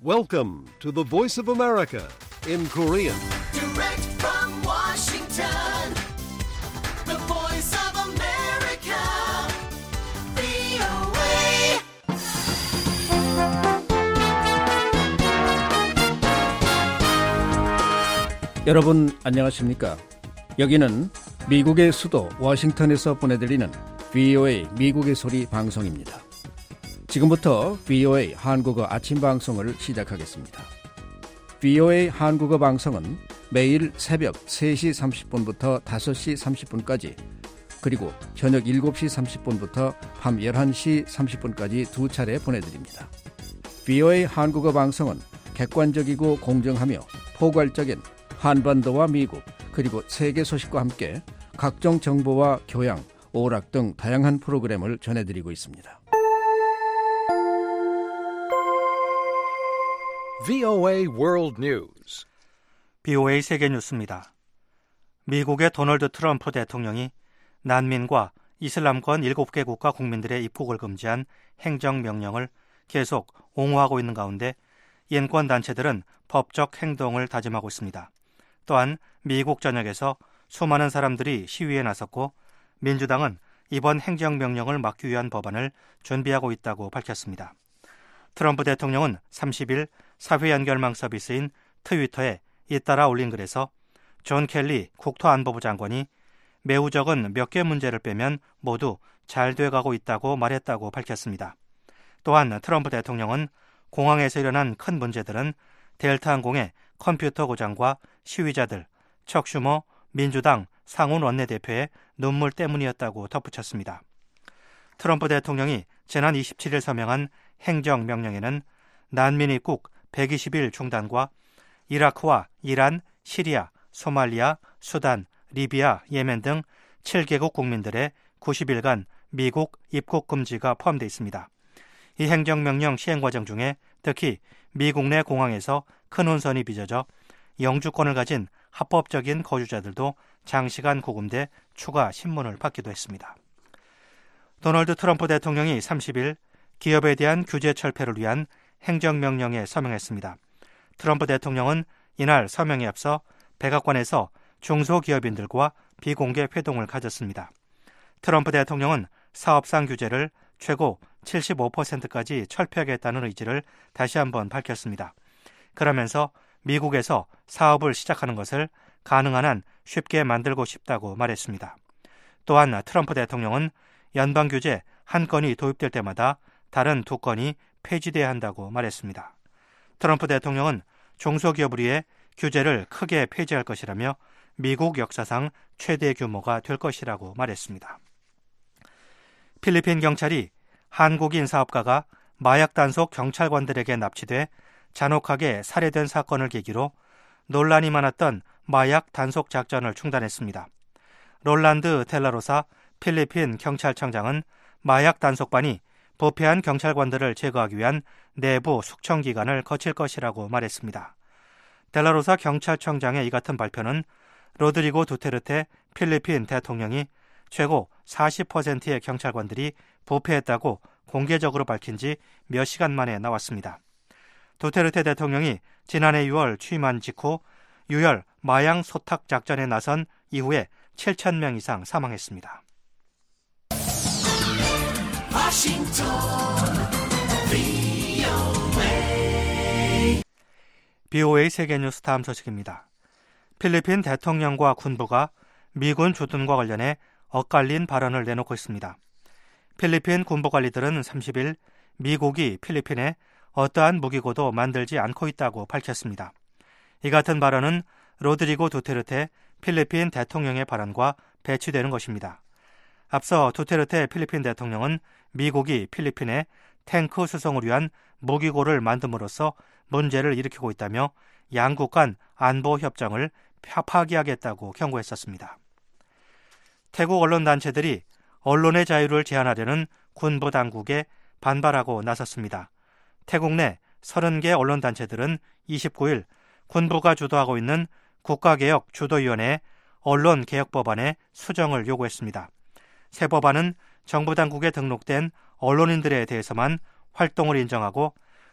Welcome to the Voice of America in Korean. Direct from Washington, the Voice of America, VOA. 여러분 안녕하십니까? 여기는 미국의 수도 워싱턴에서 보내드리는 VOA 미국의 소리 방송입니다. 지금부터 VOA 한국어 아침 방송을 시작하겠습니다. VOA 한국어 방송은 매일 새벽 3시 30분부터 5시 30분까지 그리고 저녁 7시 30분부터 밤 11시 30분까지 두 차례 보내드립니다. VOA 한국어 방송은 객관적이고 공정하며 포괄적인 한반도와 미국 그리고 세계 소식과 함께 각종 정보와 교양, 오락 등 다양한 프로그램을 전해드리고 있습니다. VOA World News. VOA 세계 뉴스입니다. 미국의 도널드 트럼프 대통령이 난민과 이슬람권 7개 국가 국민들의 입국을 금지한 행정명령을 계속 옹호하고 있는 가운데 인권단체들은 법적 행동을 다짐하고 있습니다. 또한 미국 전역에서 수많은 사람들이 시위에 나섰고 민주당은 이번 행정명령을 막기 위한 법안을 준비하고 있다고 밝혔습니다. 트럼프 대통령은 30일 사회연결망 서비스인 트위터에 잇따라 올린 글에서 존 켈리 국토안보부 장관이 매우 적은 몇 개 문제를 빼면 모두 잘 돼가고 있다고 말했다고 밝혔습니다. 또한 트럼프 대통령은 공항에서 일어난 큰 문제들은 델타 항공의 컴퓨터 고장과 시위자들, 척 슈머 민주당 상원 원내대표의 눈물 때문이었다고 덧붙였습니다. 트럼프 대통령이 지난 27일 서명한 행정명령에는 난민 입국 120일 중단과 이라크와 이란, 시리아, 소말리아, 수단, 리비아, 예멘 등 7개국 국민들의 90일간 미국 입국 금지가 포함되어 있습니다. 이 행정명령 시행 과정 중에 특히 미국 내 공항에서 큰 혼선이 빚어져 영주권을 가진 합법적인 거주자들도 장시간 구금돼 추가 신문을 받기도 했습니다. 도널드 트럼프 대통령이 30일 기업에 대한 규제 철폐를 위한 행정명령에 서명했습니다. 트럼프 대통령은 이날 서명에 앞서 백악관에서 중소기업인들과 비공개 회동을 가졌습니다. 트럼프 대통령은 사업상 규제를 최고 75%까지 철폐하겠다는 의지를 다시 한번 밝혔습니다. 그러면서 미국에서 사업을 시작하는 것을 가능한 한 쉽게 만들고 싶다고 말했습니다. 또한 트럼프 대통령은 연방 규제 한 건이 도입될 때마다 다른 2건이 폐지돼야 한다고 말했습니다. 트럼프 대통령은 중소기업을 위해 규제를 크게 폐지할 것이라며 미국 역사상 최대 규모가 될 것이라고 말했습니다. 필리핀 경찰이 한국인 사업가가 마약 단속 경찰관들에게 납치돼 잔혹하게 살해된 사건을 계기로 논란이 많았던 마약 단속 작전을 중단했습니다. 롤란드 델라로사 필리핀 경찰청장은 마약 단속반이 부패한 경찰관들을 제거하기 위한 내부 숙청 기간을 거칠 것이라고 말했습니다. 델라로사 경찰청장의 이 같은 발표는 로드리고 두테르테 필리핀 대통령이 최고 40%의 경찰관들이 부패했다고 공개적으로 밝힌 지 몇 시간 만에 나왔습니다. 두테르테 대통령이 지난해 6월 취임한 직후 유혈 마약 소탁 작전에 나선 이후에 7,000명 이상 사망했습니다. Washington, VOA 세계뉴스 다음 소식입니다. 필리핀 대통령과 군부가 미군 주둔과 관련해 엇갈린 발언을 내놓고 있습니다. 필리핀 군부 관리들은 30일 미국이 필리핀에 어떠한 무기고도 만들지 않고 있다고 밝혔습니다. 이 같은 발언은 로드리고 두테르테 필리핀 대통령의 발언과 배치되는 것입니다. 앞서 두테르테 필리핀 대통령은 미국이 필리핀에 탱크 수송을 위한 무기고를 만듦으로써 문제를 일으키고 있다며 양국 간 안보 협정을 파기하겠다고 경고했었습니다. 태국 언론단체들이 언론의 자유를 제한하려는 군부 당국에 반발하고 나섰습니다. 태국 내 30개 언론단체들은 29일 군부가 주도하고 있는 국가개혁 주도위원회의 언론개혁법안의 수정을 요구했습니다. 새 법안은 정부 당국에 등록된 언론인들에 대해서만 활동을 인정하고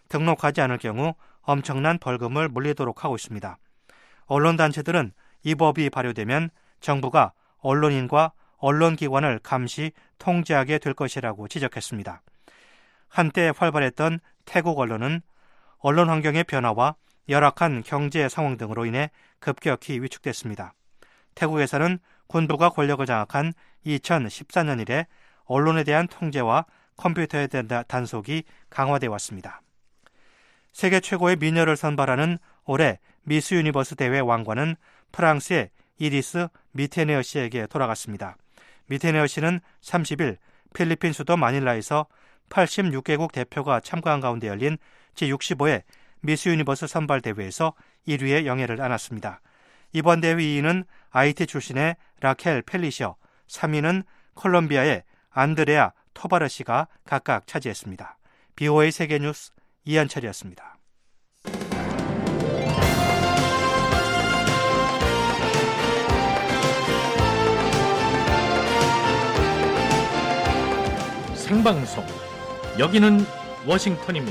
등록하지 않을 경우 엄청난 벌금을 물리도록 하고 있습니다. 언론단체들은 이 법이 발효되면 정부가 언론인과 언론기관을 감시, 통제하게 될 것이라고 지적했습니다. 한때 활발했던 태국 언론은 언론 환경의 변화와 열악한 경제 상황 등으로 인해 급격히 위축됐습니다. 태국에서는 군부가 권력을 장악한 2014년 이래 언론에 대한 통제와 컴퓨터에 대한 단속이 강화되어 왔습니다. 세계 최고의 미녀를 선발하는 올해 미스 유니버스 대회 왕관은 프랑스의 이리스 미테네어 씨에게 돌아갔습니다. 미테네어 씨는 30일 필리핀 수도 마닐라에서 86개국 대표가 참가한 가운데 열린 제65회 미스 유니버스 선발 대회에서 1위의 영예를 안았습니다. 이번 대회 2위는 IT 출신의 라켈 펠리셔, 3위는 콜롬비아의 안드레아 토바르시가 각각 차지했습니다. BOA 세계뉴스 이한철이었습니다. 생방송, 여기는 워싱턴입니다.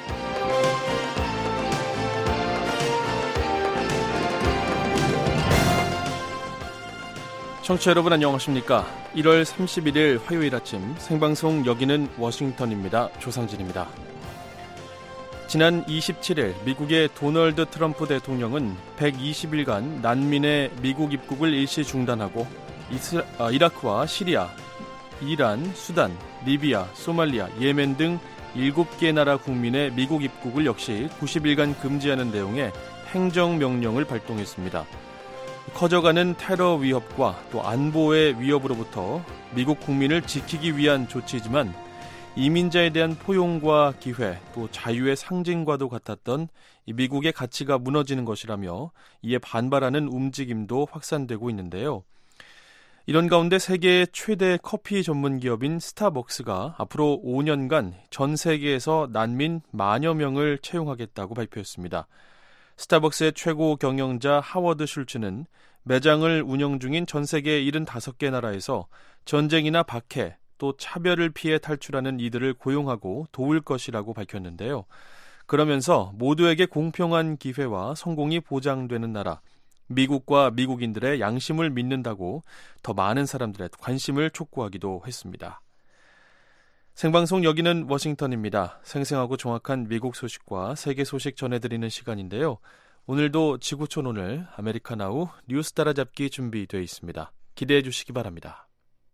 청취자 여러분 안녕하십니까? 1월 31일 화요일 아침 생방송 여기는 워싱턴입니다. 조상진입니다. 지난 27일 미국의 도널드 트럼프 대통령은 120일간 난민의 미국 입국을 일시 중단하고 이라크와 시리아, 이란, 수단, 리비아, 소말리아, 예멘 등 7개 나라 국민의 미국 입국을 역시 90일간 금지하는 내용의 행정명령을 발동했습니다. 커져가는 테러 위협과 또 안보의 위협으로부터 미국 국민을 지키기 위한 조치이지만 이민자에 대한 포용과 기회, 또 자유의 상징과도 같았던 미국의 가치가 무너지는 것이라며 이에 반발하는 움직임도 확산되고 있는데요. 이런 가운데 세계의 최대 커피 전문 기업인 스타벅스가 앞으로 5년간 전 세계에서 난민 10,000여 명을 채용하겠다고 발표했습니다. 스타벅스의 최고 경영자 하워드 슐츠는 매장을 운영 중인 전 세계 75개 나라에서 전쟁이나 박해, 또 차별을 피해 탈출하는 이들을 고용하고 도울 것이라고 밝혔는데요. 그러면서 모두에게 공평한 기회와 성공이 보장되는 나라, 미국과 미국인들의 양심을 믿는다고 더 많은 사람들의 관심을 촉구하기도 했습니다. 생방송 여기는 워싱턴입니다. 생생하고 정확한 미국 소식과 세계 소식 전해드리는 시간인데요. 오늘도 지구촌 오늘 아메리카나우 뉴스 따라잡기 준비되어 있습니다. 기대해 주시기 바랍니다.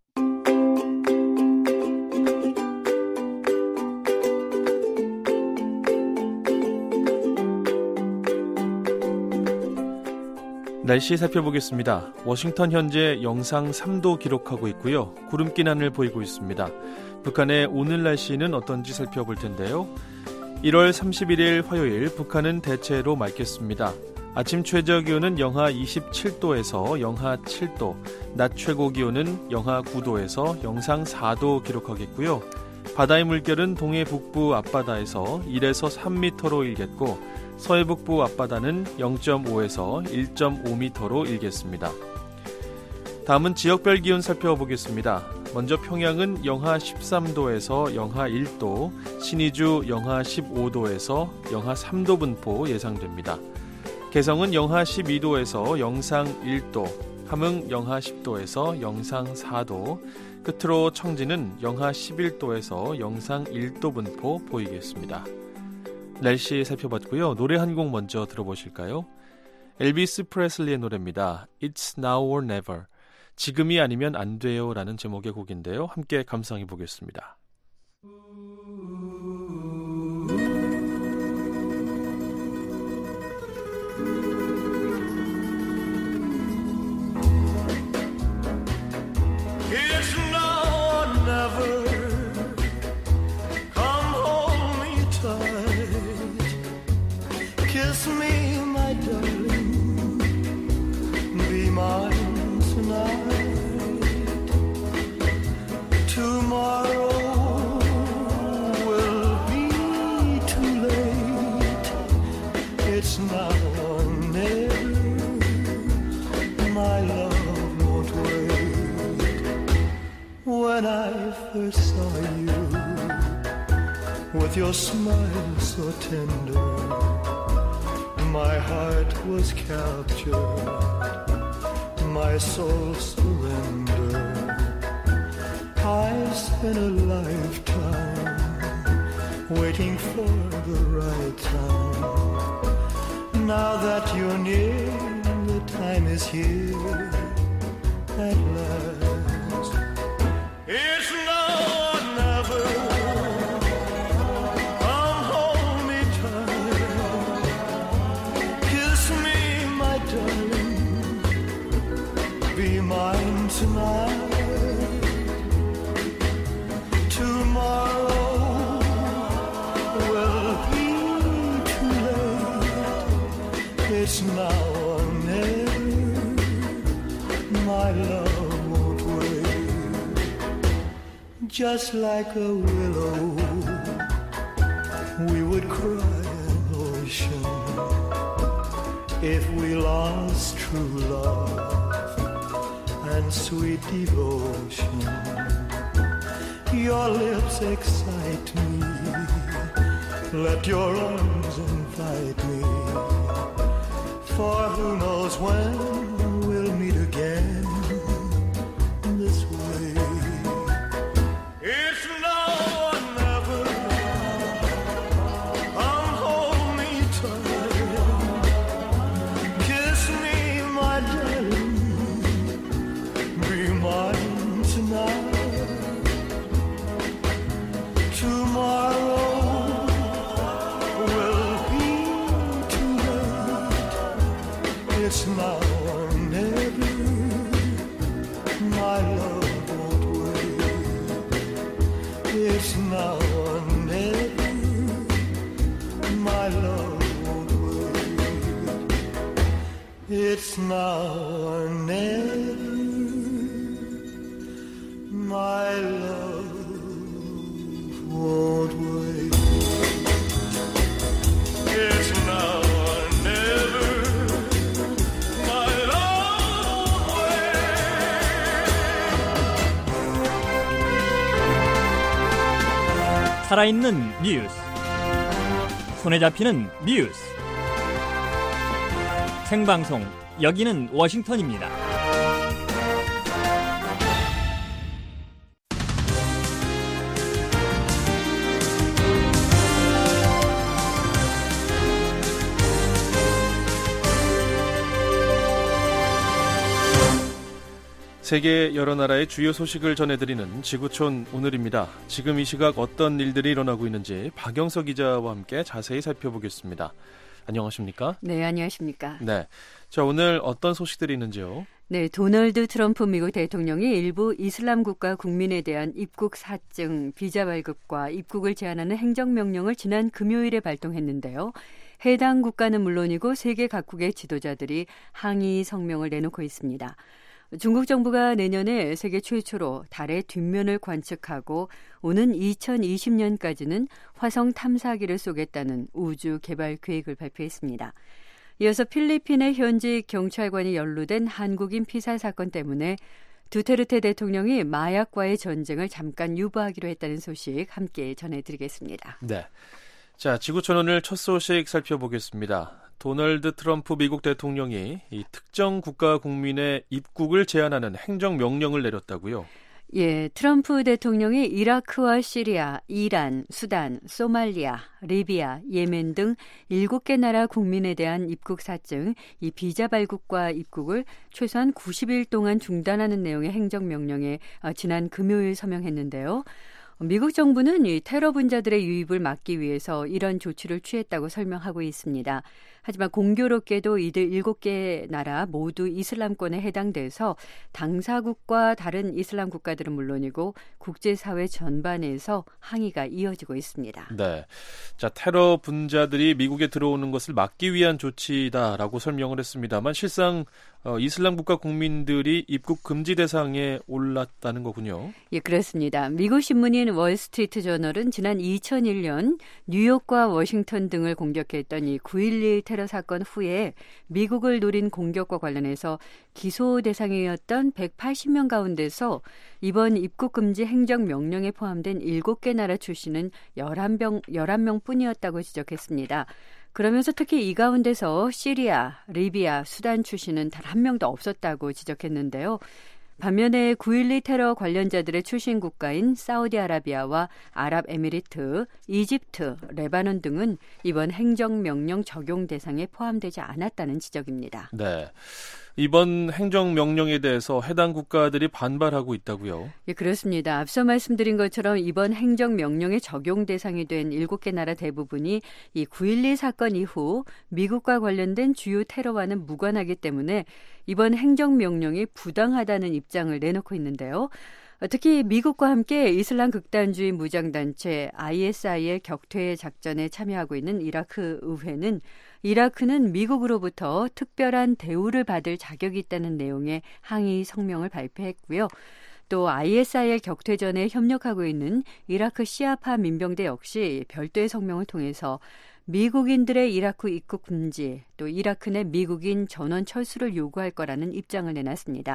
날씨 살펴보겠습니다. 워싱턴 현재 영상 3도 기록하고 있고요. 구름낀 하늘 보이고 있습니다. 북한의 오늘 날씨는 어떤지 살펴볼 텐데요. 1월 31일 화요일 북한은 대체로 맑겠습니다. 아침 최저 기온은 영하 27도에서 영하 7도, 낮 최고 기온은 영하 9도에서 영상 4도 기록하겠고요. 바다의 물결은 동해 북부 앞바다에서 1에서 3m로 일겠고 서해 북부 앞바다는 0.5에서 1.5m로 일겠습니다. 다음은 지역별 기온 살펴보겠습니다. 먼저 평양은 영하 13도에서 영하 1도, 신의주 영하 15도에서 영하 3도 분포 예상됩니다. 개성은 영하 12도에서 영상 1도, 함흥 영하 10도에서 영상 4도, 끝으로 청진은 영하 11도에서 영상 1도 분포 보이겠습니다. 날씨 살펴봤고요. 노래 한 곡 먼저 들어보실까요? 엘비스 프레슬리의 노래입니다. It's Now or Never. 지금이 아니면 안 돼요 라는 제목의 곡인데요. 함께 감상해 보겠습니다. It's now or never. Come hold me tight. Kiss me, my darling. Be mine tonight. Tomorrow will be too late. It's now or never. My love won't wait. When I first saw you, with your smile so tender. My heart was captured, my soul surrendered. I spent a lifetime waiting for the right time. Now that you're near, the time is here at last. It's now or never. Come hold me tight. Kiss me, my darling. Be mine tonight. Tomorrow will be too late. It's now or never. My love won't wait. Just like a willow, we would cry an ocean if we lost true love and sweet devotion. Your lips excite me, let your arms invite me, for who knows when we'll meet again this way. It's now or never. Come hold me tight. Kiss me, my darling. Be mine tonight. Tomorrow will be too late. It's now or never. My love won't wait. It's now or never. My love won't wait. It's now or never. My love won't wait. It's now or never. My love won't wait. 살아있는 뉴스, 손에 잡히는 뉴스, 생방송 여기는 워싱턴입니다. 세계 여러 나라의 주요 소식을 전해드리는 지구촌 오늘입니다. 지금 이 시각 어떤 일들이 일어나고 있는지 박영석 기자와 함께 자세히 살펴보겠습니다. 안녕하십니까? 네, 안녕하십니까? 네, 자 오늘 어떤 소식들이 있는지요? 네, 도널드 트럼프 미국 대통령이 일부 이슬람 국가 국민에 대한 입국 사증, 비자 발급과 입국을 제한하는 행정명령을 지난 금요일에 발동했는데요. 해당 국가는 물론이고 세계 각국의 지도자들이 항의 성명을 내놓고 있습니다. 중국 정부가 내년에 세계 최초로 달의 뒷면을 관측하고 오는 2020년까지는 화성 탐사기를 쏘겠다는 우주 개발 계획을 발표했습니다. 이어서 필리핀의 현직 경찰관이 연루된 한국인 피살 사건 때문에 두테르테 대통령이 마약과의 전쟁을 잠깐 유보하기로 했다는 소식 함께 전해드리겠습니다. 네, 자 지구촌 오늘 첫 소식 살펴보겠습니다. 도널드 트럼프 미국 대통령이 이 특정 국가 국민의 입국을 제한하는 행정명령을 내렸다고요? 예, 트럼프 대통령이 이라크와 시리아, 이란, 수단, 소말리아, 리비아, 예멘 등 7개 나라 국민에 대한 입국 사증, 이 비자 발급과 입국을 최소한 90일 동안 중단하는 내용의 행정명령에 지난 금요일 서명했는데요. 미국 정부는 이 테러 분자들의 유입을 막기 위해서 이런 조치를 취했다고 설명하고 있습니다. 하지만 공교롭게도 이들 7개 나라 모두 이슬람권에 해당돼서 당사국과 다른 이슬람 국가들은 물론이고 국제사회 전반에서 항의가 이어지고 있습니다. 네, 자 테러 분자들이 미국에 들어오는 것을 막기 위한 조치다라고 설명을 했습니다만 실상 이슬람 국가 국민들이 입국 금지 대상에 올랐다는 거군요. 예, 그렇습니다. 미국 신문인 월스트리트 저널은 지난 2001년 뉴욕과 워싱턴 등을 공격했던 이 9.11 테러 사건 후에 미국을 노린 공격과 관련해서 기소 대상이었던 180명 가운데서 이번 입국 금지 행정명령에 포함된 7개 나라 출신은 11명 뿐이었다고 지적했습니다. 그러면서 특히 이 가운데서 시리아, 리비아, 수단 출신은 단 한 명도 없었다고 지적했는데요. 반면에 9.12 테러 관련자들의 출신 국가인 사우디아라비아와 아랍에미리트, 이집트, 레바논 등은 이번 행정명령 적용 대상에 포함되지 않았다는 지적입니다. 네. 이번 행정명령에 대해서 해당 국가들이 반발하고 있다고요? 예, 그렇습니다. 앞서 말씀드린 것처럼 이번 행정명령의 적용 대상이 된 7개 나라 대부분이 이 9.12 사건 이후 미국과 관련된 주요 테러와는 무관하기 때문에 이번 행정명령이 부당하다는 입장을 내놓고 있는데요. 특히 미국과 함께 이슬람 극단주의 무장단체 ISI의 격퇴 작전에 참여하고 있는 이라크 의회는 이라크는 미국으로부터 특별한 대우를 받을 자격이 있다는 내용의 항의 성명을 발표했고요. 또 ISIL 격퇴전에 협력하고 있는 이라크 시아파 민병대 역시 별도의 성명을 통해서 미국인들의 이라크 입국 금지, 또 이라크 내 미국인 전원 철수를 요구할 거라는 입장을 내놨습니다.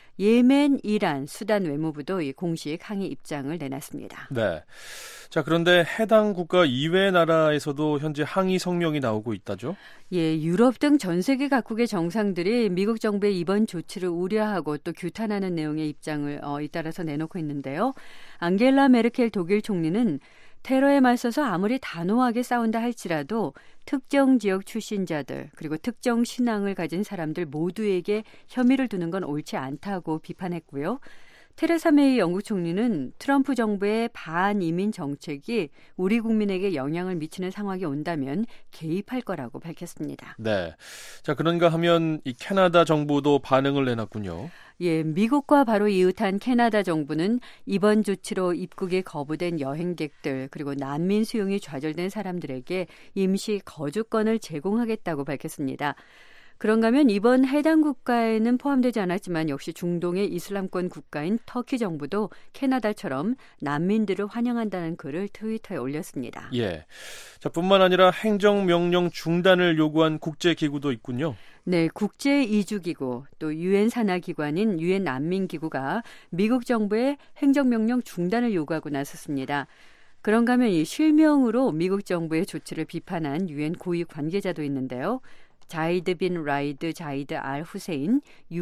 예멘, 이란, 수단 외무부도 공식 항의 입장을 내놨습니다. 네. 자, 그런데 해당 국가 이외 나라에서도 현재 항의 성명이 나오고 있다죠? 예, 유럽 등 전 세계 각국의 정상들이 미국 정부의 이번 조치를 우려하고 또 규탄하는 내용의 입장을 잇따라서 내놓고 있는데요. 앙겔라 메르켈 독일 총리는 테러에 맞서서 아무리 단호하게 싸운다 할지라도 특정 지역 출신자들 그리고 특정 신앙을 가진 사람들 모두에게 혐의를 두는 건 옳지 않다고 비판했고요. 테레사 메이 영국 총리는 트럼프 정부의 반이민 정책이 우리 국민에게 영향을 미치는 상황이 온다면 개입할 거라고 밝혔습니다. 네. 자, 그런가 하면 이 캐나다 정부도 반응을 내놨군요. 예, 미국과 바로 이웃한 캐나다 정부는 이번 조치로 입국이 거부된 여행객들 그리고 난민 수용이 좌절된 사람들에게 임시 거주권을 제공하겠다고 밝혔습니다. 그런가 하면 이번 해당 국가에는 포함되지 않았지만 역시 중동의 이슬람권 국가인 터키 정부도 캐나다처럼 난민들을 환영한다는 글을 트위터에 올렸습니다. 예. 자, 뿐만 아니라 행정명령 중단을 요구한 국제기구도 있군요. 네, 국제이주기구 또 유엔 산하기관인 유엔 난민기구가 미국 정부의 행정명령 중단을 요구하고 나섰습니다. 그런가 하면 이 실명으로 미국 정부의 조치를 비판한 유엔 고위 관계자도 있는데요. 자이드 빈 라이드 자이드 알 후세인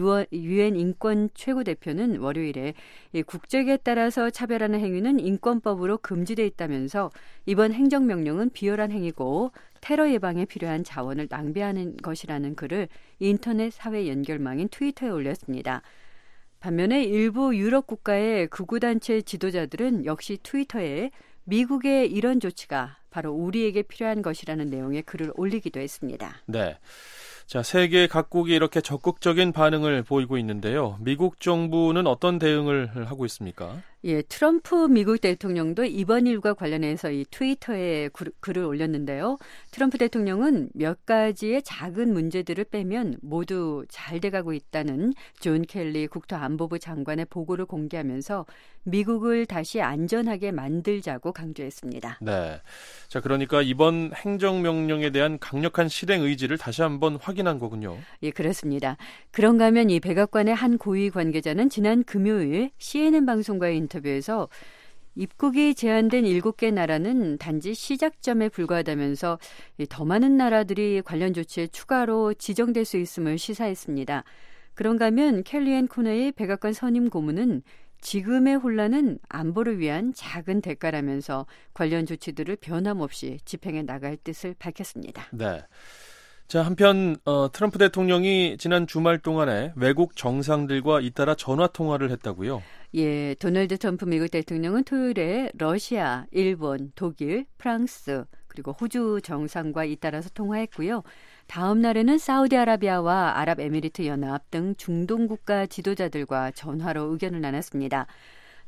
유엔 인권 최고대표는 월요일에 국적에 따라서 차별하는 행위는 인권법으로 금지돼 있다면서 이번 행정명령은 비열한 행위고 테러 예방에 필요한 자원을 낭비하는 것이라는 글을 인터넷 사회 연결망인 트위터에 올렸습니다. 반면에 일부 유럽 국가의 극우단체 지도자들은 역시 트위터에 미국의 이런 조치가 바로 우리에게 필요한 것이라는 내용의 글을 올리기도 했습니다. 네. 자, 세계 각국이 이렇게 적극적인 반응을 보이고 있는데요. 미국 정부는 어떤 대응을 하고 있습니까? 예, 트럼프 미국 대통령도 이번 일과 관련해서 이 트위터에 글을 올렸는데요. 트럼프 대통령은 몇 가지의 작은 문제들을 빼면 모두 잘 돼가고 있다는 존 켈리 국토안보부 장관의 보고를 공개하면서 미국을 다시 안전하게 만들자고 강조했습니다. 네. 자, 그러니까 이번 행정명령에 대한 강력한 실행 의지를 다시 한번 확인한 거군요. 예, 그렇습니다. 그런가 하면 이 백악관의 한 고위 관계자는 지난 금요일 CNN 방송과의 인터뷰에서 입국이 제한된 7개 나라는 단지 시작점에 불과하다면서 더 많은 나라들이 관련 조치에 추가로 지정될 수 있음을 시사했습니다. 그런가 하면 켈리앤 코너의 백악관 선임 고문은 지금의 혼란은 안보를 위한 작은 대가라면서 관련 조치들을 변함없이 집행해 나갈 뜻을 밝혔습니다. 네. 자, 한편 트럼프 대통령이 지난 주말 동안에 외국 정상들과 잇따라 전화 통화를 했다고요? 예, 도널드 트럼프 미국 대통령은 토요일에 러시아, 일본, 독일, 프랑스 그리고 호주 정상과 잇따라서 통화했고요. 다음 날에는 사우디아라비아와 아랍에미리트 연합 등 중동 국가 지도자들과 전화로 의견을 나눴습니다.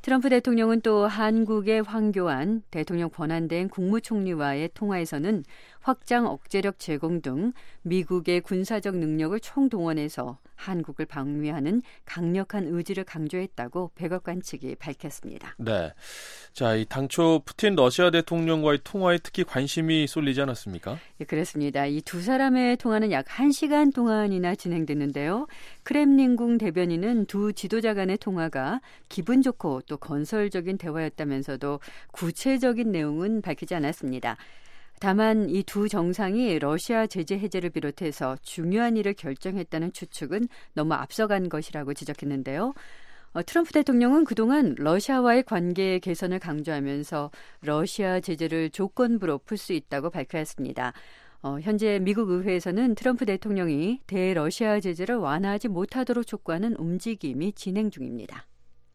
트럼프 대통령은 또 한국의 황교안 대통령 권한대행 국무총리와의 통화에서는 확장 억제력 제공 등 미국의 군사적 능력을 총동원해서 한국을 방위하는 강력한 의지를 강조했다고 백악관 측이 밝혔습니다. 네. 자, 이 당초 푸틴 러시아 대통령과의 통화에 특히 관심이 쏠리지 않았습니까? 예, 그렇습니다. 이 두 사람의 통화는 약 1시간 동안이나 진행됐는데요. 크렘린궁 대변인은 두 지도자 간의 통화가 기분 좋고 또 건설적인 대화였다면서도 구체적인 내용은 밝히지 않았습니다. 다만 이 두 정상이 러시아 제재 해제를 비롯해서 중요한 일을 결정했다는 추측은 너무 앞서간 것이라고 지적했는데요. 트럼프 대통령은 그동안 러시아와의 관계 개선을 강조하면서 러시아 제재를 조건부로 풀 수 있다고 밝혔습니다. 현재 미국 의회에서는 트럼프 대통령이 대러시아 제재를 완화하지 못하도록 촉구하는 움직임이 진행 중입니다.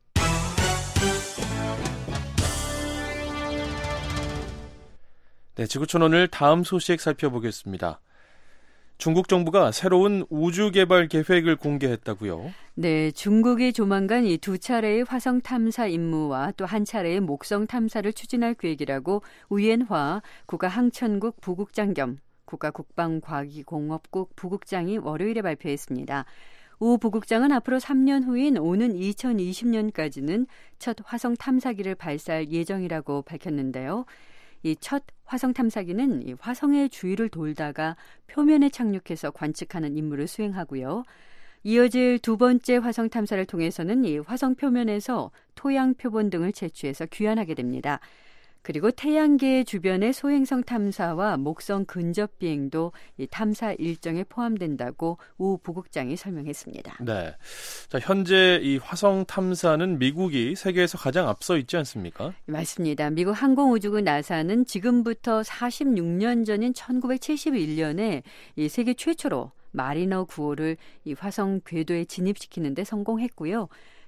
네, 지구촌 오늘 다음 소식 살펴보겠습니다. 중국 정부가 새로운 우주 개발 계획을 공개했다고요? 네, 중국이 조만간 이 두 차례의 화성 탐사 임무와 또 한 차례의 목성 탐사를 추진할 계획이라고 우옌화 국가항천국 부국장 겸 국가국방과기공업국 부국장이 월요일에 발표했습니다. 우 부국장은 앞으로 3년 후인 오는 2020년까지는 첫 화성 탐사기를 발사할 예정이라고 밝혔는데요. 이 첫 화성 탐사기는 이 화성의 주위를 돌다가 표면에 착륙해서 관측하는 임무를 수행하고요. 이어질 두 번째 화성 탐사를 통해서는 이 화성 표면에서 토양 표본 등을 채취해서 귀환하게 됩니다. 그리고 태양계 주변의 소행성 탐사와 목성 근접 비행도 이 탐사 일정에 포함된다고 우 부국장이 설명했습니다. 네, 자, 현재 이 화성 탐사는 미국이 세계에서 가장 앞서 있지 않습니까? 맞습니다. 미국 항공우주국 나사는 지금부터 46년 전인 1971년에 이 세계 최초로 마리너 9호를 이 화성 궤도에 진입시키는 데 성공했고요.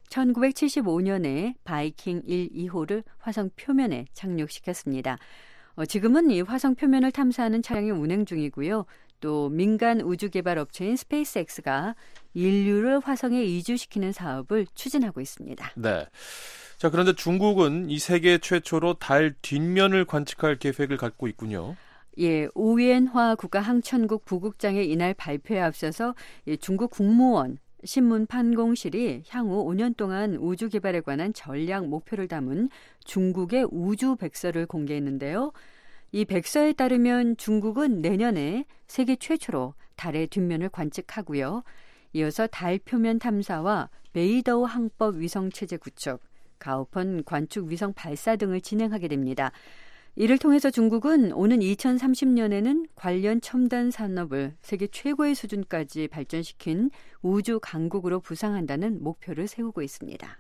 1975년에 바이킹 1, 2호를 화성 표면에 착륙시켰습니다. 지금은 이 화성 표면을 탐사하는 차량이 운행 중이고요. 또 민간 우주 개발 업체인 스페이스X가 인류를 화성에 이주시키는 사업을 추진하고 있습니다. 네. 자, 그런데 중국은 이 세계 최초로 달 뒷면을 관측할 계획을 갖고 있군요. 예, 우옌화 국가항천국 부국장의 이날 발표에 앞서서 중국 국무원 신문 판공실이 향후 5년 동안 우주 개발에 관한 전략 목표를 담은 중국의 우주 백서를 공개했는데요. 이 백서에 따르면 중국은 내년에 세계 최초로 달의 뒷면을 관측하고요. 이어서 달 표면 탐사와 베이더우 항법 위성 체제 구축, 가오펀 관측 위성 발사 등을 진행하게 됩니다. 이를 통해서 중국은 오는 2030년에는 관련 첨단 산업을 세계 최고의 수준까지 발전시킨 우주 강국으로 부상한다는 목표를 세우고 있습니다.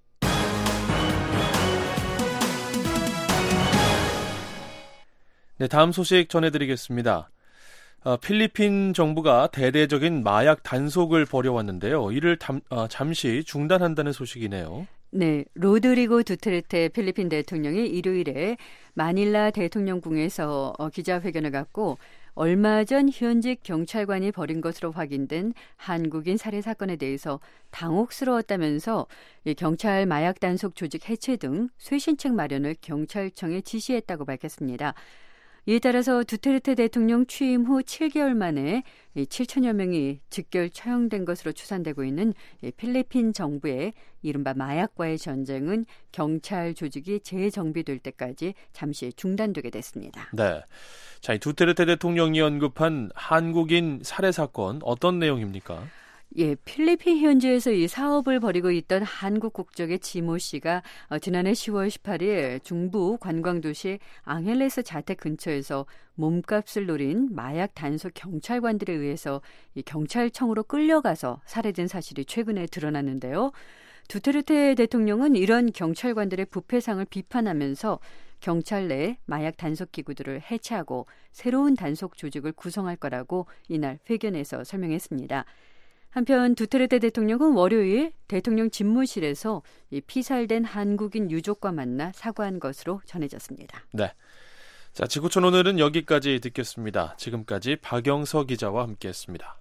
네, 다음 소식 전해드리겠습니다. 필리핀 정부가 대대적인 마약 단속을 벌여왔는데요. 이를 잠시 중단한다는 소식이네요. 네, 로드리고 두테르테 필리핀 대통령이 일요일에 마닐라 대통령궁에서 기자회견을 갖고 얼마 전 현직 경찰관이 벌인 것으로 확인된 한국인 살해 사건에 대해서 당혹스러웠다면서 경찰 마약 단속 조직 해체 등 쇄신책 마련을 경찰청에 지시했다고 밝혔습니다. 이에 따라서 두테르테 대통령 취임 후 7개월 만에 7천여 명이 즉결 처형된 것으로 추산되고 있는 필리핀 정부의 이른바 마약과의 전쟁은 경찰 조직이 재정비될 때까지 잠시 중단되게 됐습니다. 네, 자, 이 두테르테 대통령이 언급한 한국인 살해 사건 어떤 내용입니까? 예, 필리핀 현지에서 이 사업을 벌이고 있던 한국 국적의 지모 씨가 지난해 10월 18일 중부 관광도시 앙헬레스 자택 근처에서 몸값을 노린 마약 단속 경찰관들에 의해서 이 경찰청으로 끌려가서 살해된 사실이 최근에 드러났는데요. 두테르테 대통령은 이런 경찰관들의 부패상을 비판하면서 경찰 내 마약 단속 기구들을 해체하고 새로운 단속 조직을 구성할 거라고 이날 회견에서 설명했습니다. 한편 두테르테 대통령은 월요일 대통령 집무실에서 이 피살된 한국인 유족과 만나 사과한 것으로 전해졌습니다. 네, 자, 지구촌 오늘은 여기까지 듣겠습니다. 지금까지 박영서 기자와 함께했습니다.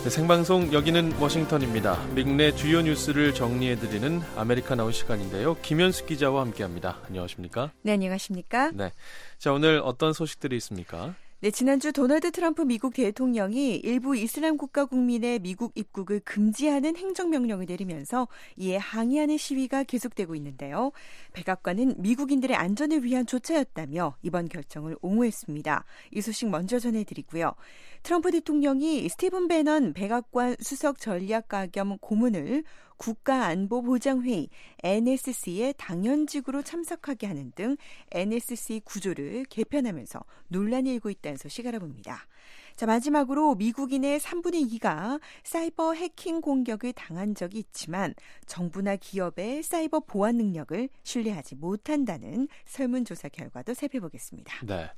네, 생방송 여기는 워싱턴입니다. 미국 내 주요 뉴스를 정리해드리는 아메리카나우 시간인데요. 김현숙 기자와 함께합니다. 안녕하십니까? 네, 안녕하십니까? 네, 자 오늘 어떤 소식들이 있습니까? 네, 지난주 도널드 트럼프 미국 대통령이 일부 이슬람 국가 국민의 미국 입국을 금지하는 행정명령을 내리면서 이에 항의하는 시위가 계속되고 있는데요. 백악관은 미국인들의 안전을 위한 조처였다며 이번 결정을 옹호했습니다. 이 소식 먼저 전해드리고요. 트럼프 대통령이 스티븐 배넌 백악관 수석 전략가 겸 고문을 국가안보보장회의 NSC에 당연직으로 참석하게 하는 등 NSC 구조를 개편하면서 논란이 일고 있다는 소식 알아봅니다. 자, 마지막으로 미국인의 3분의 2가 사이버 해킹 공격을 당한 적이 있지만 정부나 기업의 사이버 보안 능력을 신뢰하지 못한다는 설문조사 결과도 살펴보겠습니다. 네.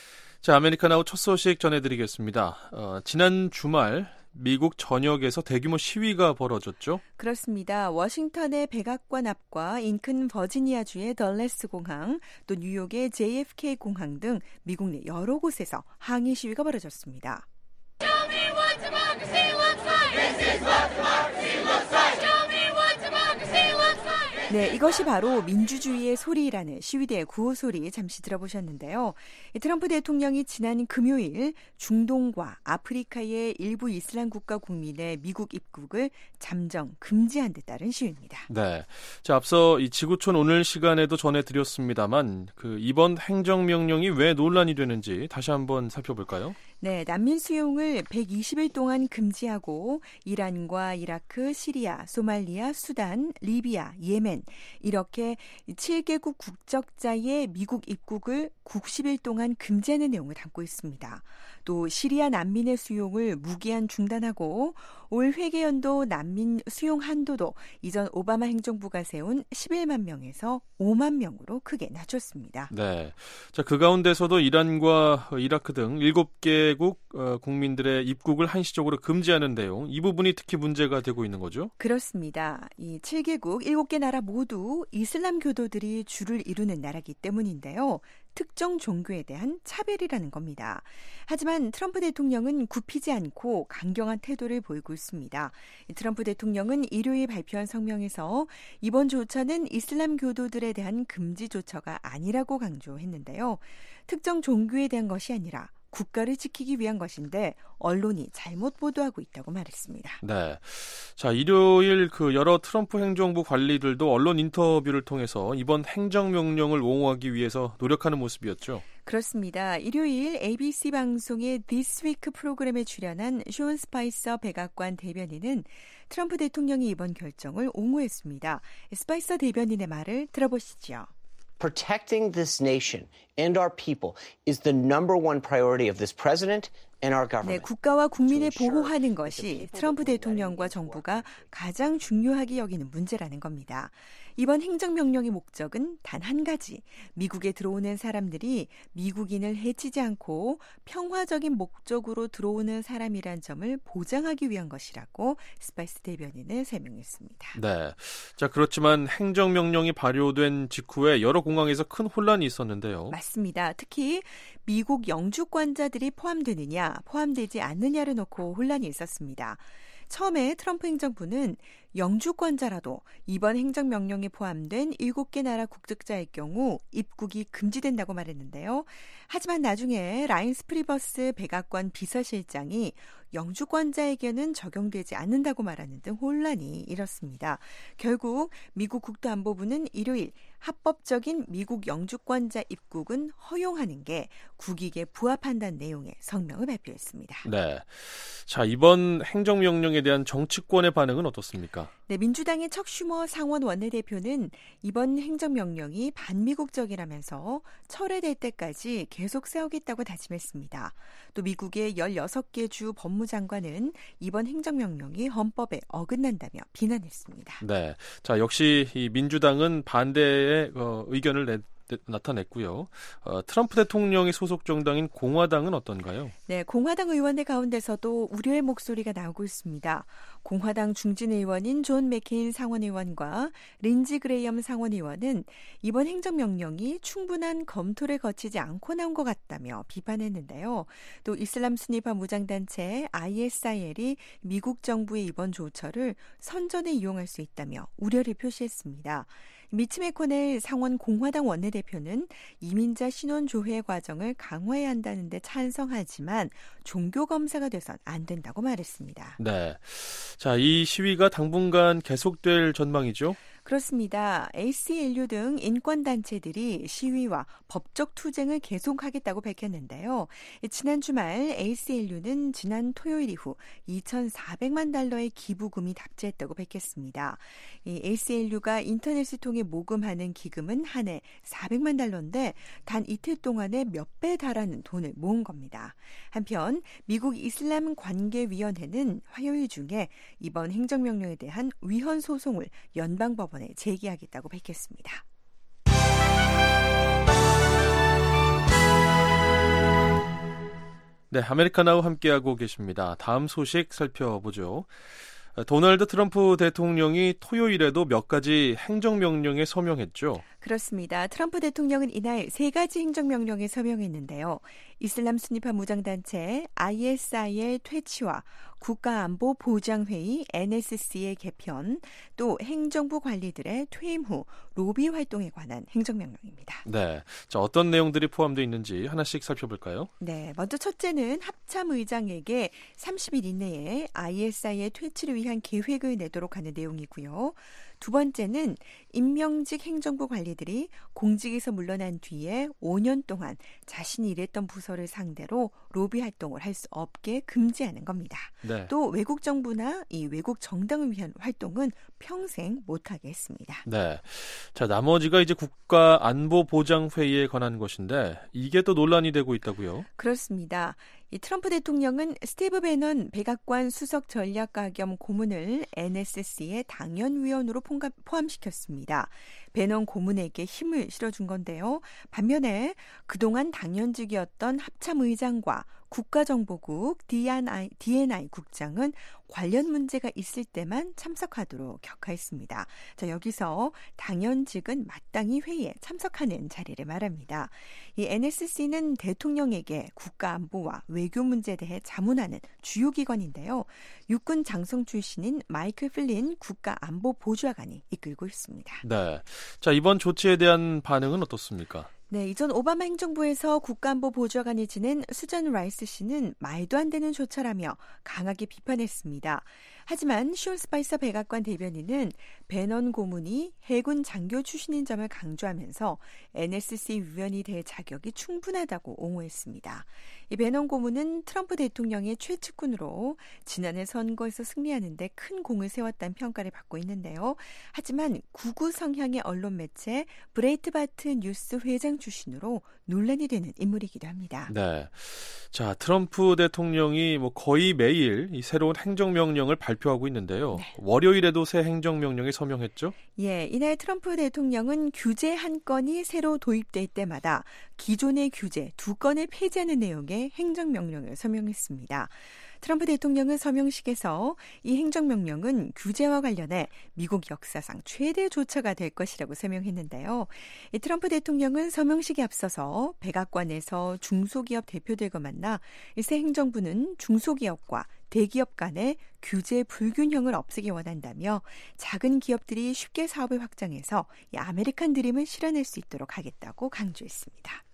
자, 아메리카나우 첫 소식 전해드리겠습니다. 지난 주말 미국 전역에서 대규모 시위가 벌어졌죠? 그렇습니다. 워싱턴의 백악관 앞과 인근 버지니아주의 덜레스 공항, 또 뉴욕의 JFK 공항 등 미국 내 여러 곳에서 항의 시위가 벌어졌습니다. Show me what democracy looks like. This is what democracy looks like. Show me what democracy looks like. 네, 이것이 바로 민주주의의 소리라는 시위대의 구호소리 잠시 들어보셨는데요. 트럼프 대통령이 지난 금요일 중동과 아프리카의 일부 이슬람 국가 국민의 미국 입국을 잠정 금지한 데 따른 시위입니다. 네, 자 앞서 이 지구촌 오늘 시간에도 전해드렸습니다만 이번 행정명령이 왜 논란이 되는지 다시 한번 살펴볼까요? 네, 난민 수용을 120일 동안 금지하고 이란과 이라크, 시리아, 소말리아, 수단, 리비아, 예멘 이렇게 7개국 국적자의 미국 입국을 90일 동안 금지하는 내용을 담고 있습니다. 또 시리아 난민의 수용을 무기한 중단하고 올 회계연도 난민 수용 한도도 이전 오바마 행정부가 세운 11만 명에서 5만 명으로 크게 낮췄습니다. 네, 자, 그 가운데서도 이란과 이라크 등 7개국 국민들의 입국을 한시적으로 금지하는 내용, 이 부분이 특히 문제가 되고 있는 거죠? 그렇습니다. 이 7개국 7개 나라 모두 이슬람 교도들이 주를 이루는 나라이기 때문인데요. 특정 종교에 대한 차별이라는 겁니다. 하지만 트럼프 대통령은 굽히지 않고 강경한 태도를 보이고 있습니다. 트럼프 대통령은 일요일 발표한 성명에서 이번 조처는 이슬람 교도들에 대한 금지 조처가 아니라고 강조했는데요. 특정 종교에 대한 것이 아니라 국가를 지키기 위한 것인데 언론이 잘못 보도하고 있다고 말했습니다. 네, 자 일요일 여러 트럼프 행정부 관리들도 언론 인터뷰를 통해서 이번 행정명령을 옹호하기 위해서 노력하는 모습이었죠. 그렇습니다. 일요일 ABC 방송의 This Week 프로그램에 출연한 숀 스파이서 백악관 대변인은 트럼프 대통령이 이번 결정을 옹호했습니다. 스파이서 대변인의 말을 들어보시죠. Protecting this nation and our people is the number one priority of this president and our government. 네, 국가와 국민을 보호하는 것이 트럼프 대통령과 정부가 가장 중요하게 여기는 문제라는 겁니다. 이번 행정명령의 목적은 단 한 가지, 미국에 들어오는 사람들이 미국인을 해치지 않고 평화적인 목적으로 들어오는 사람이란 점을 보장하기 위한 것이라고 스파이스 대변인은 설명했습니다. 네, 자 그렇지만 행정명령이 발효된 직후에 여러 공항에서 큰 혼란이 있었는데요. 맞습니다. 특히 미국 영주권자들이 포함되느냐, 포함되지 않느냐를 놓고 혼란이 있었습니다. 처음에 트럼프 행정부는 영주권자라도 이번 행정명령에 포함된 7개 나라 국적자의 경우 입국이 금지된다고 말했는데요. 하지만 나중에 라인스 프리버스 백악관 비서실장이 영주권자에게는 적용되지 않는다고 말하는 등 혼란이 일었습니다. 결국 미국 국토안보부는 일요일 합법적인 미국 영주권자 입국은 허용하는 게 국익에 부합한다는 내용의 성명을 발표했습니다. 네, 자 이번 행정명령에 대한 정치권의 반응은 어떻습니까? 네, 민주당의 척 슈머 상원 원내대표는 이번 행정명령이 반미국적이라면서 철회될 때까지 계속 세우겠다고 다짐했습니다. 또 미국의 16개 주 법무장관은 이번 행정명령이 헌법에 어긋난다며 비난했습니다. 네, 자 역시 이 민주당은 반대의 의견을 나타냈고요. 트럼프 대통령의 소속 정당인 공화당은 어떤가요? 네, 공화당 의원들 가운데서도 우려의 목소리가 나오고 있습니다. 공화당 중진 의원인 존 맥케인 상원의원과 린지 그레이엄 상원의원은 이번 행정명령이 충분한 검토를 거치지 않고 나온 것 같다며 비판했는데요. 또 이슬람 순위파 무장단체 ISIL이 미국 정부의 이번 조처를 선전에 이용할 수 있다며 우려를 표시했습니다. 미치 매코넬 상원 공화당 원내대표는 이민자 신원 조회 과정을 강화해야 한다는 데 찬성하지만 종교 검사가 돼선 안 된다고 말했습니다. 네. 자, 이 시위가 당분간 계속될 전망이죠? 그렇습니다. ACLU 등 인권단체들이 시위와 법적 투쟁을 계속하겠다고 밝혔는데요. 지난 주말 ACLU는 지난 토요일 이후 2,400만 달러의 기부금이 답지했다고 밝혔습니다. 이 ACLU가 인터넷을 통해 모금하는 기금은 한 해 400만 달러인데 단 이틀 동안에 몇 배 달하는 돈을 모은 겁니다. 한편 미국 이슬람 관계위원회는 화요일 중에 이번 행정명령에 대한 위헌 소송을 연방법원에 제기하겠다고 밝혔습니다. 네, 아메리카나우 함께하고 계십니다. 다음 소식 살펴보죠. 도널드 트럼프 대통령이 토요일에도 몇 가지 행정명령에 서명했죠. 그렇습니다. 트럼프 대통령은 이날 3가지 행정명령에 서명했는데요. 이슬람 순위파 무장단체 ISIL 퇴치와 국가안보보장회의 NSC의 개편, 또 행정부 관리들의 퇴임 후 로비 활동에 관한 행정명령입니다. 네, 자, 어떤 내용들이 포함되어 있는지 하나씩 살펴볼까요? 네, 먼저 첫째는 합참의장에게 30일 이내에 ISI의 퇴치를 위한 계획을 내도록 하는 내용이고요. 두 번째는 임명직 행정부 관리들이 공직에서 물러난 뒤에 5년 동안 자신이 일했던 부서를 상대로 로비 활동을 할 수 없게 금지하는 겁니다. 네. 또 외국 정부나 이 외국 정당을 위한 활동은 평생 못하게 했습니다. 네, 자, 나머지가 이제 국가안보보장회의에 관한 것인데 이게 또 논란이 되고 있다고요? 그렇습니다. 이 트럼프 대통령은 스티브 배넌 백악관 수석 전략가 겸 고문을 NSC의 당연위원으로 포함시켰습니다. 배넌 고문에게 힘을 실어준 건데요. 반면에 그동안 당연직이었던 합참의장과 국가정보국 DNI 국장은 관련 문제가 있을 때만 참석하도록 격하했습니다. 자, 여기서 당연직은 마땅히 회의에 참석하는 자리를 말합니다. 이 NSC는 대통령에게 국가안보와 외교 문제에 대해 자문하는 주요 기관인데요. 육군 장성 출신인 마이클 플린 국가안보보좌관이 이끌고 있습니다. 네, 자, 이번 조치에 대한 반응은 어떻습니까? 네, 이전 오바마 행정부에서 국가안보 보좌관이 지낸 수잔 라이스 씨는 말도 안 되는 조처라며 강하게 비판했습니다. 하지만 숀 스파이서 백악관 대변인은 배넌 고문이 해군 장교 출신인 점을 강조하면서 NSC 위원이 될 자격이 충분하다고 옹호했습니다. 이 배넌 고문은 트럼프 대통령의 최측근으로 지난해 선거에서 승리하는 데 큰 공을 세웠다는 평가를 받고 있는데요. 하지만 구구 성향의 언론 매체 브레이트바트 뉴스 회장 출신으로 논란이 되는 인물이기도 합니다. 네, 자, 트럼프 대통령이 거의 매일 이 새로운 행정명령을 발표하고 있는데요. 네. 월요일에도 새 행정명령에 서명했죠? 예, 이날 트럼프 대통령은 규제 한 건이 새로 도입될 때마다 기존의 규제 2건을 폐지하는 내용의 행정명령을 서명했습니다. 트럼프 대통령은 서명식에서 이 행정명령은 규제와 관련해 미국 역사상 최대 조처가 될 것이라고 설명했는데요. 이 트럼프 대통령은 서명식에 앞서서 백악관에서 중소기업 대표들과 만나 새 행정부는 중소기업과 대기업 간의 규제 불균형을 없애기 원한다며 작은 기업들이 쉽게 사업을 확장해서 이 아메리칸 드림을 실현할 수 있도록 하겠다고 강조했습니다.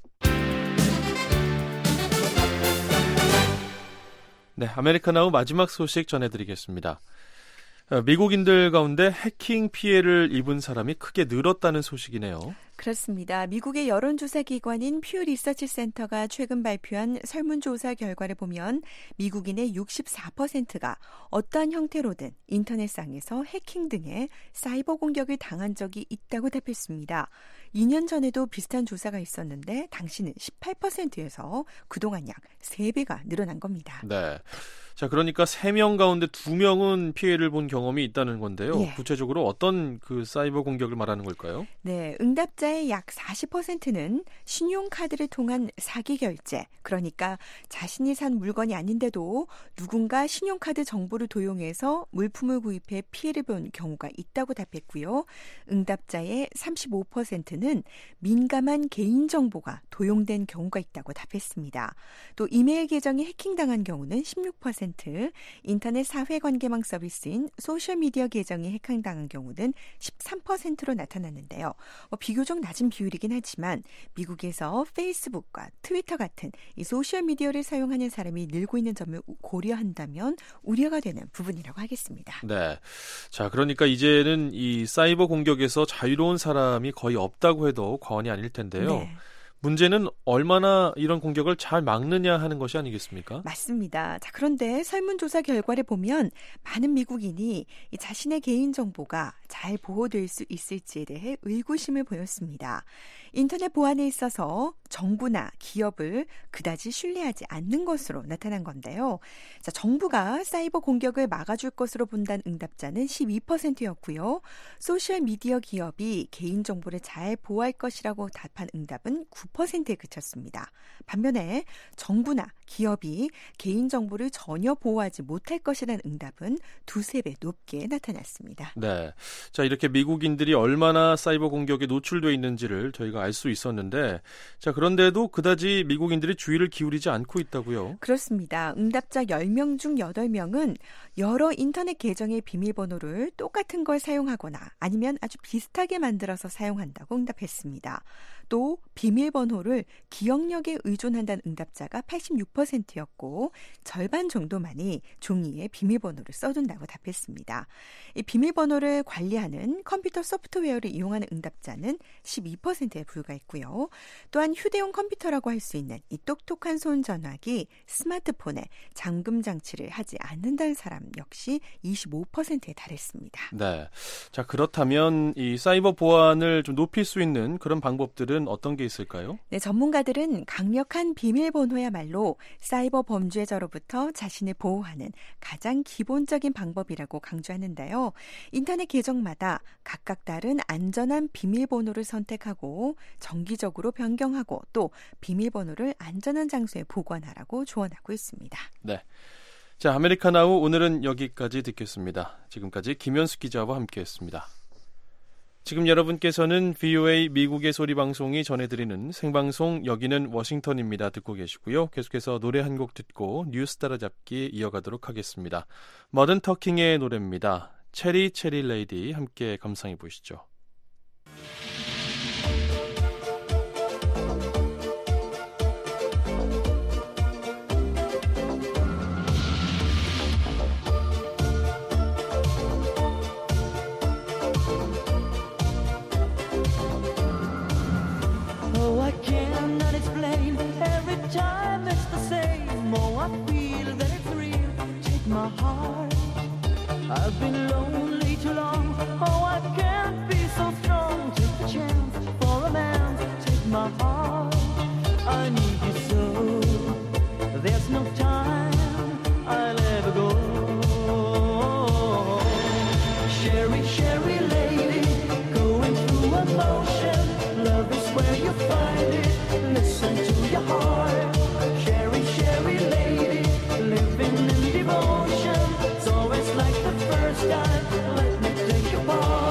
네, 아메리카나우 마지막 소식 전해드리겠습니다. 미국인들 가운데 해킹 피해를 입은 사람이 크게 늘었다는 소식이네요. 그렇습니다. 미국의 여론조사 기관인 퓨 리서치 센터가 최근 발표한 설문조사 결과를 보면 미국인의 64%가 어떠한 형태로든 인터넷상에서 해킹 등의 사이버 공격을 당한 적이 있다고 답했습니다. 2년 전에도 비슷한 조사가 있었는데 당시는 18%에서 그동안 약 3배가 늘어난 겁니다. 네. 자, 그러니까 3명 가운데 2명은 피해를 본 경험이 있다는 건데요. 예. 구체적으로 어떤 그 사이버 공격을 말하는 걸까요? 네, 응답자의 약 40%는 신용카드를 통한 사기 결제, 그러니까 자신이 산 물건이 아닌데도 누군가 신용카드 정보를 도용해서 물품을 구입해 피해를 본 경우가 있다고 답했고요. 응답자의 35%는 민감한 개인정보가 도용된 경우가 있다고 답했습니다. 또 이메일 계정이 해킹당한 경우는 16%, 인터넷 사회관계망 서비스인 소셜미디어 계정이 해킹당한 경우는 13%로 나타났는데요. 비교적 낮은 비율이긴 하지만 미국에서 페이스북과 트위터 같은 이 소셜미디어를 사용하는 사람이 늘고 있는 점을 고려한다면 우려가 되는 부분이라고 하겠습니다. 네. 자, 그러니까 이제는 이 사이버 공격에서 자유로운 사람이 거의 없다고 해도 과언이 아닐 텐데요. 네. 문제는 얼마나 이런 공격을 잘 막느냐 하는 것이 아니겠습니까? 맞습니다. 자, 그런데 설문조사 결과를 보면 많은 미국인이 이 자신의 개인정보가 잘 보호될 수 있을지에 대해 의구심을 보였습니다. 인터넷 보안에 있어서 정부나 기업을 그다지 신뢰하지 않는 것으로 나타난 건데요. 자, 정부가 사이버 공격을 막아줄 것으로 본다는 응답자는 12%였고요. 소셜미디어 기업이 개인정보를 잘 보호할 것이라고 답한 응답은 9%에 그쳤습니다. 반면에 정부나 기업이 개인정보를 전혀 보호하지 못할 것이라는 응답은 2-3배 높게 나타났습니다. 네. 자, 이렇게 미국인들이 얼마나 사이버 공격에 노출되어 있는지를 저희가 알 수 있었는데, 자, 그런데도 그다지 미국인들이 주의를 기울이지 않고 있다고요? 그렇습니다. 응답자 10명 중 8명은 여러 인터넷 계정의 비밀번호를 똑같은 걸 사용하거나 아니면 아주 비슷하게 만들어서 사용한다고 응답했습니다. 또 비밀번호를 기억력에 의존한다는 응답자가 86%였고 절반 정도만이 종이에 비밀번호를 써둔다고 답했습니다. 이 비밀번호를 관리하는 컴퓨터 소프트웨어를 이용하는 응답자는 12%에 불과했고요. 또한 휴대용 컴퓨터라고 할 수 있는 이 똑똑한 손전화기, 스마트폰에 잠금 장치를 하지 않는다는 사람 역시 25%에 달했습니다. 네. 자, 그렇다면 이 사이버 보안을 좀 높일 수 있는 그런 방법들은 어떤 게 있을까요? 네, 전문가들은 강력한 비밀번호야말로 사이버 범죄자로부터 자신을 보호하는 가장 기본적인 방법이라고 강조하는데요. 인터넷 계정마다 각각 다른 안전한 비밀번호를 선택하고 정기적으로 변경하고 또 비밀번호를 안전한 장소에 보관하라고 조언하고 있습니다. 네. 자, 아메리카나우 오늘은 여기까지 듣겠습니다. 지금까지 김현수 기자와 함께했습니다. 지금 여러분께서는 VOA 미국의 소리 방송이 전해드리는 생방송 여기는 워싱턴입니다. 듣고 계시고요. 계속해서 노래 한 곡 듣고 뉴스 따라잡기 이어가도록 하겠습니다. 머든 터킹의 노래입니다. 체리 체리 레이디 함께 감상해 보시죠. I've been lonely too long. Oh, I can't be so strong. Take the chance for a man. Take my heart. I need you so. There's no time I'll ever go. Sherry, Sherry lady, going through emotion. Love is where you find it. Listen to your heart. Sherry, Sherry lady, living in devotion. It's always like the first time. Let me take you apart.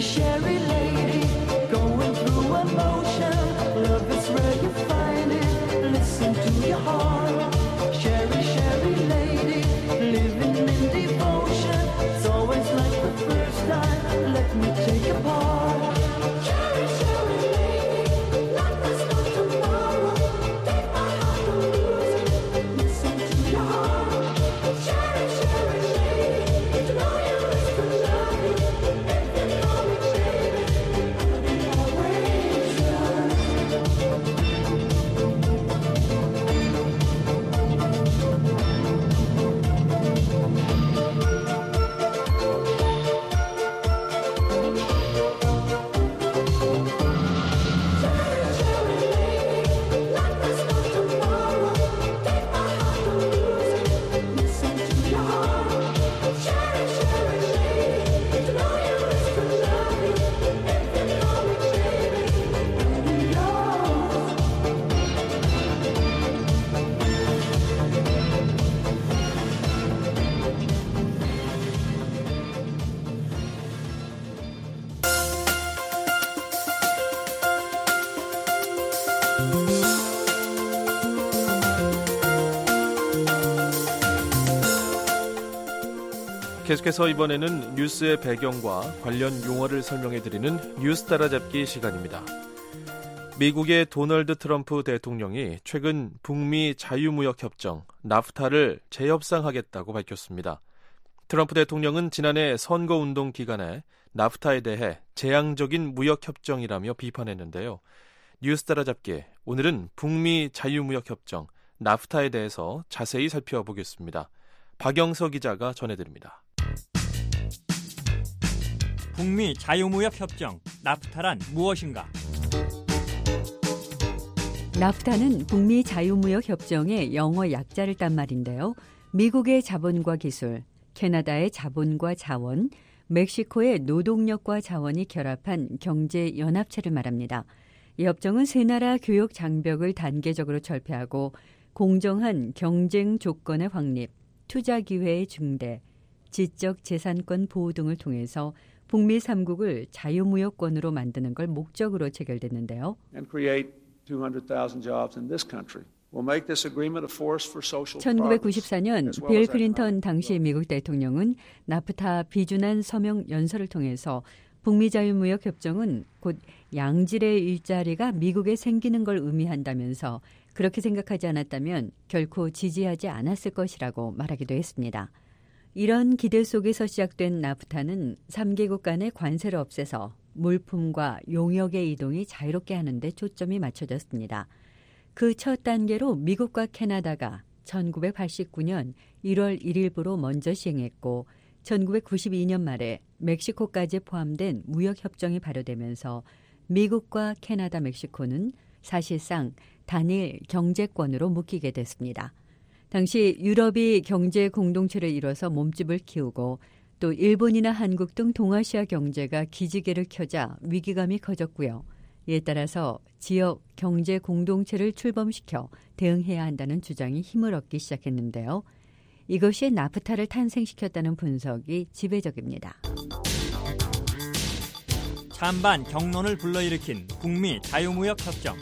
sherry lady, going through emotion. Love is where you find it. Listen to your heart. Sherry, sherry lady, living in devotion. It's always like the first time. Let me take a part. Sherry, sherry lady, like there's no tomorrow. Take my heart to lose it. Listen to your heart. Sherry, sherry lady, to know you is to love you. If you know me, baby, I'll be always yours. 계속해서 이번에는 뉴스의 배경과 관련 용어를 설명해드리는 뉴스 따라잡기 시간입니다. 미국의 도널드 트럼프 대통령이 최근 북미 자유무역협정 나프타를 재협상하겠다고 밝혔습니다. 트럼프 대통령은 지난해 선거운동 기간에 나프타에 대해 재앙적인 무역협정이라며 비판했는데요. 뉴스 따라잡기, 오늘은 북미 자유무역협정 나프타에 대해서 자세히 살펴보겠습니다. 박영서 기자가 전해드립니다. 북미 자유무역협정 나프타란 무엇인가? 나프타는 북미 자유무역협정의 영어 약자를 딴 말인데요. 미국의 자본과 기술, 캐나다의 자본과 자원, 멕시코의 노동력과 자원이 결합한 경제연합체를 말합니다. 이 협정은 세 나라 교역 장벽을 단계적으로 철폐하고 공정한 경쟁 조건의 확립, 투자 기회의 증대, 지적 재산권 보호 등을 통해서 북미 3국을 자유무역권으로 만드는 걸 목적으로 체결됐는데요. 1994년 빌 클린턴 당시 미국 대통령은 나프타 비준한 서명 연설을 통해서 북미 자유무역 협정은 곧 양질의 일자리가 미국에 생기는 걸 의미한다면서 그렇게 생각하지 않았다면 결코 지지하지 않았을 것이라고 말하기도 했습니다. 이런 기대 속에서 시작된 나프타는 3개국 간의 관세를 없애서 물품과 용역의 이동이 자유롭게 하는 데 초점이 맞춰졌습니다. 그 첫 단계로 미국과 캐나다가 1989년 1월 1일부로 먼저 시행했고 1992년 말에 멕시코까지 포함된 무역협정이 발효되면서 미국과 캐나다, 멕시코는 사실상 단일 경제권으로 묶이게 됐습니다. 당시 유럽이 경제 공동체를 이뤄서 몸집을 키우고 또 일본이나 한국 등 동아시아 경제가 기지개를 켜자 위기감이 커졌고요. 이에 따라서 지역 경제 공동체를 출범시켜 대응해야 한다는 주장이 힘을 얻기 시작했는데요. 이것이 나프타를 탄생시켰다는 분석이 지배적입니다. 찬반 격론을 불러일으킨 북미 자유무역협정.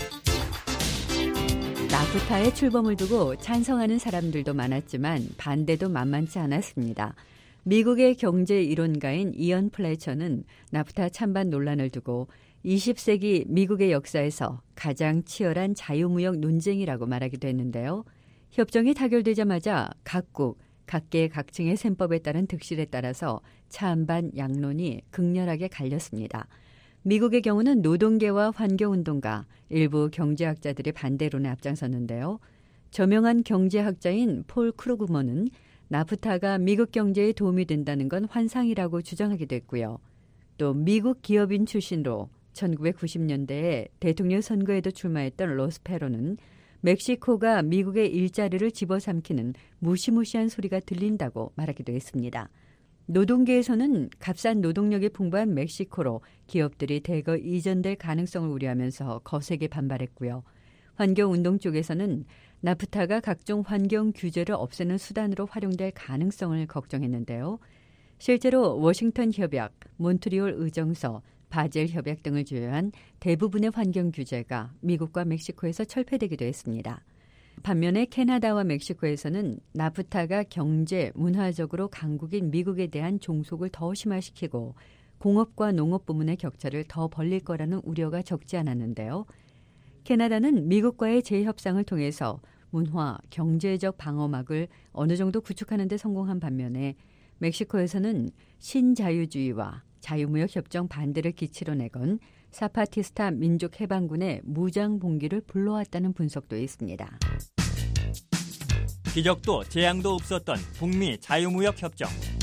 나프타의 출범을 두고 찬성하는 사람들도 많았지만 반대도 만만치 않았습니다. 미국의 경제 이론가인 이언 플래처는 나프타 찬반 논란을 두고 20세기 미국의 역사에서 가장 치열한 자유무역 논쟁이라고 말하기도 했는데요. 협정이 타결되자마자 각국, 각계 각층의 셈법에 따른 득실에 따라서 찬반 양론이 극렬하게 갈렸습니다. 미국의 경우는 노동계와 환경운동가, 일부 경제학자들이 반대론에 앞장섰는데요. 저명한 경제학자인 폴 크루그먼은 나프타가 미국 경제에 도움이 된다는 건 환상이라고 주장하기도 했고요. 또 미국 기업인 출신으로 1990년대에 대통령 선거에도 출마했던 로스페로는 멕시코가 미국의 일자리를 집어삼키는 무시무시한 소리가 들린다고 말하기도 했습니다. 노동계에서는 값싼 노동력이 풍부한 멕시코로 기업들이 대거 이전될 가능성을 우려하면서 거세게 반발했고요. 환경운동 쪽에서는 나프타가 각종 환경 규제를 없애는 수단으로 활용될 가능성을 걱정했는데요. 실제로 워싱턴 협약, 몬트리올 의정서, 바젤 협약 등을 주요한 대부분의 환경 규제가 미국과 멕시코에서 철폐되기도 했습니다. 반면에 캐나다와 멕시코에서는 나프타가 경제, 문화적으로 강국인 미국에 대한 종속을 더 심화시키고 공업과 농업 부문의 격차를 더 벌릴 거라는 우려가 적지 않았는데요. 캐나다는 미국과의 재협상을 통해서 문화, 경제적 방어막을 어느 정도 구축하는 데 성공한 반면에 멕시코에서는 신자유주의와 자유무역 협정 반대를 기치로 내건 사파티스타 민족해방군의 무장 봉기를 불러왔다는 분석도 있습니다. 기적도 재앙도 없었던 북미 자유무역 협정.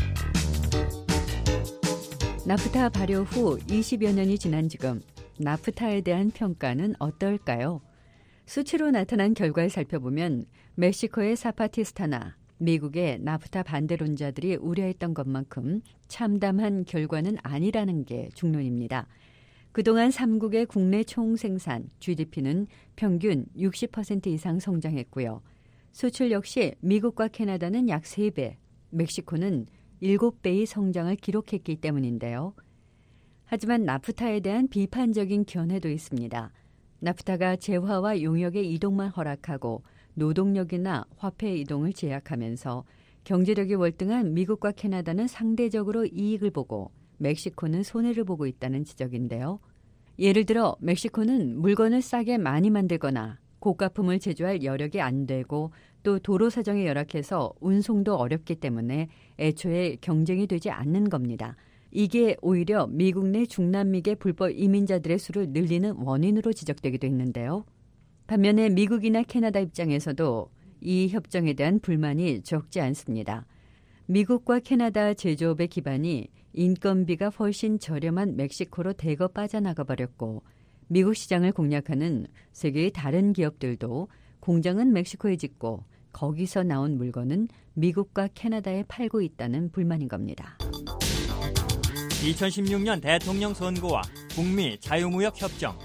나프타 발효 후 20여 년이 지난 지금 나프타에 대한 평가는 어떨까요? 수치로 나타난 결과를 살펴보면 멕시코의 사파티스타나 미국의 나프타 반대론자들이 우려했던 것만큼 참담한 결과는 아니라는 게 중론입니다. 그동안 3국의 국내 총생산 GDP는 평균 60% 이상 성장했고요. 수출 역시 미국과 캐나다는 약 3배, 멕시코는 7배의 성장을 기록했기 때문인데요. 하지만 나프타에 대한 비판적인 견해도 있습니다. 나프타가 재화와 용역의 이동만 허락하고 노동력이나 화폐 이동을 제약하면서 경제력이 월등한 미국과 캐나다는 상대적으로 이익을 보고 멕시코는 손해를 보고 있다는 지적인데요. 예를 들어 멕시코는 물건을 싸게 많이 만들거나 고가품을 제조할 여력이 안 되고 또 도로 사정이 열악해서 운송도 어렵기 때문에 애초에 경쟁이 되지 않는 겁니다. 이게 오히려 미국 내 중남미계 불법 이민자들의 수를 늘리는 원인으로 지적되기도 했는데요. 반면에 미국이나 캐나다 입장에서도 이 협정에 대한 불만이 적지 않습니다. 미국과 캐나다 제조업의 기반이 인건비가 훨씬 저렴한 멕시코로 대거 빠져나가 버렸고 미국 시장을 공략하는 세계의 다른 기업들도 공장은 멕시코에 짓고 거기서 나온 물건은 미국과 캐나다에 팔고 있다는 불만인 겁니다. 2016년 대통령 선거와 북미 자유무역 협정.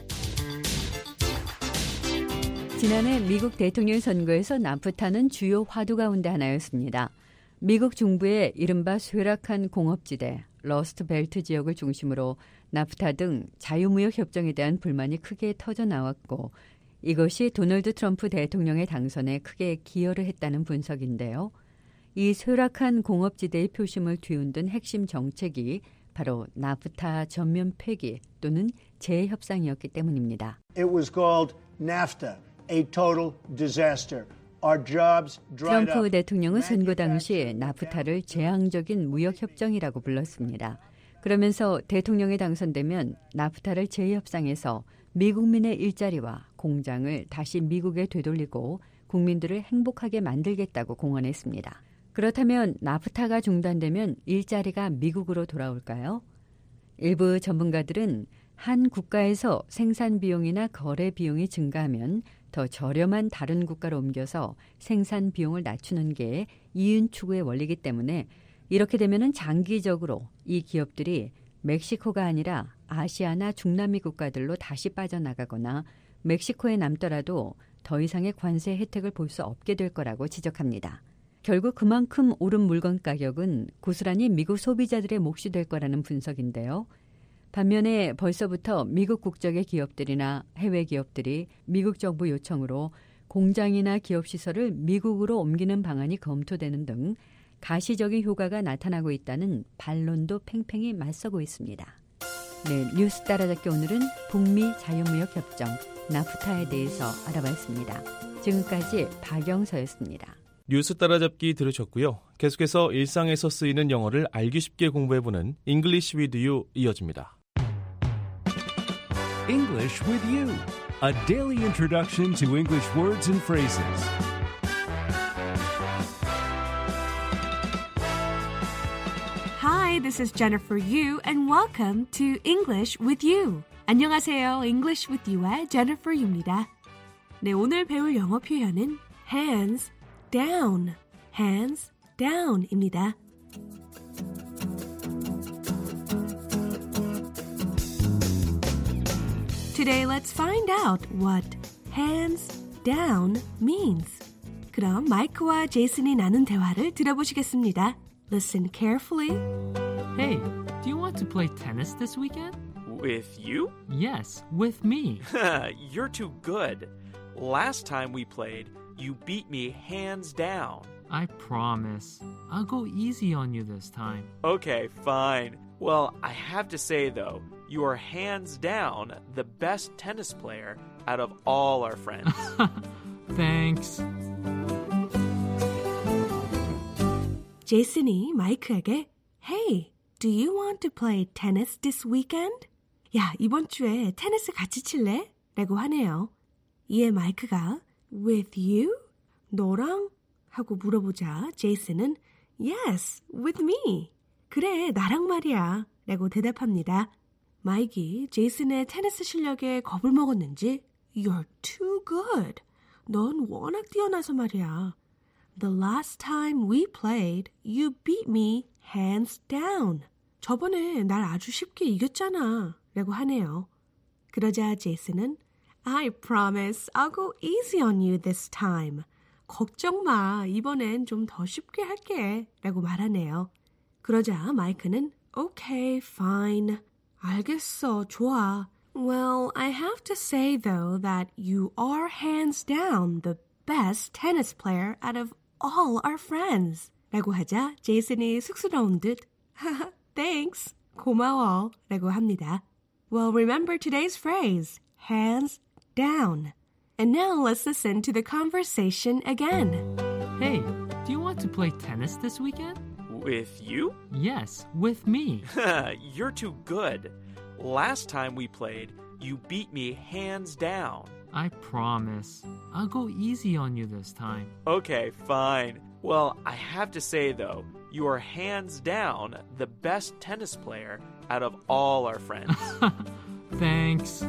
지난해 미국 대통령 선거에서 나프타는 주요 화두 가운데 하나였습니다. 미국 중부의 이른바 쇠락한 공업지대, 러스트벨트 지역을 중심으로 나프타 등 자유무역 협정에 대한 불만이 크게 터져나왔고 이것이 도널드 트럼프 대통령의 당선에 크게 기여를 했다는 분석인데요. 이 쇠락한 공업지대의 표심을 뒤흔든 핵심 정책이 바로 나프타 전면 폐기 또는 재협상이었기 때문입니다. It was called NAFTA, a total disaster. Our jobs dried up. 트럼프 대통령은 선거 당시 나프타를 재앙적인 무역협정이라고 불렀습니다. 그러면서 대통령에 당선되면 나프타를 재협상해서 미국민의 일자리와 공장을 다시 미국에 되돌리고 국민들을 행복하게 만들겠다고 공언했습니다. 그렇다면 나프타가 중단되면 일자리가 미국으로 돌아올까요? 일부 전문가들은 한 국가에서 생산 비용이나 거래 비용이 증가하면 더 저렴한 다른 국가로 옮겨서 생산 비용을 낮추는 게 이윤 추구의 원리이기 때문에 이렇게 되면은 장기적으로 이 기업들이 멕시코가 아니라 아시아나 중남미 국가들로 다시 빠져나가거나 멕시코에 남더라도 더 이상의 관세 혜택을 볼 수 없게 될 거라고 지적합니다. 결국 그만큼 오른 물건 가격은 고스란히 미국 소비자들의 몫이 될 거라는 분석인데요. 반면에 벌써부터 미국 국적의 기업들이나 해외 기업들이 미국 정부 요청으로 공장이나 기업 시설을 미국으로 옮기는 방안이 검토되는 등 가시적인 효과가 나타나고 있다는 반론도 팽팽히 맞서고 있습니다. 네, 뉴스 따라잡기 오늘은 북미 자유무역 협정 나프타에 대해서 알아봤습니다. 지금까지 박영서였습니다. 뉴스 따라잡기 들으셨고요. 계속해서 일상에서 쓰이는 영어를 알기 쉽게 공부해보는 English with You 이어집니다. English with You, a daily introduction to English words and phrases. Hi, this is Jennifer Yu, and welcome to English with You. 안녕하세요. English with You의 Jennifer Yu입니다. 네, 오늘 배울 영어 표현은 hands down, hands down입니다. Today, let's find out what hands down means. 그럼 마이크와 제이슨이 나눈 대화를 들어보시겠습니다. Listen carefully. Hey, do you want to play tennis this weekend? With you? Yes, with me. You're too good. Last time we played, you beat me hands down. I promise. I'll go easy on you this time. Okay, fine. Well, I have to say, though, you are hands down the best tennis player out of all our friends. Thanks. 제이슨이 마이크에게 Hey, do you want to play tennis this weekend? 야, 이번 주에 테니스 같이 칠래? 라고 하네요. 이에 마이크가 With you? 너랑? 하고 물어보자 제이슨은 Yes, with me. 그래, 나랑 말이야. 라고 대답합니다. 마이크이 제이슨의 테니스 실력에 겁을 먹었는지 You're too good. 넌 워낙 뛰어나서 말이야. The last time we played, you beat me hands down. 저번에 날 아주 쉽게 이겼잖아. 라고 하네요. 그러자 제이슨은 I promise I'll go easy on you this time. 걱정 마. 이번엔 좀 더 쉽게 할게. 라고 말하네요. 그러자 마이크는 Okay, fine. 알겠어. 좋아. Well, I have to say though that you are hands down the best tennis player out of all our friends. 라고 하자 제이슨이 쑥스러운 듯 Thanks. 고마워. 라고 합니다. Well, remember today's phrase, hands down. And now let's listen to the conversation again. Hey, do you want to play tennis this weekend? With you? Yes, with me. You're too good. Last time we played, you beat me hands down. I promise. I'll go easy on you this time. Okay, fine. Well, I have to say, though, you are hands down the best tennis player out of all our friends. Thanks.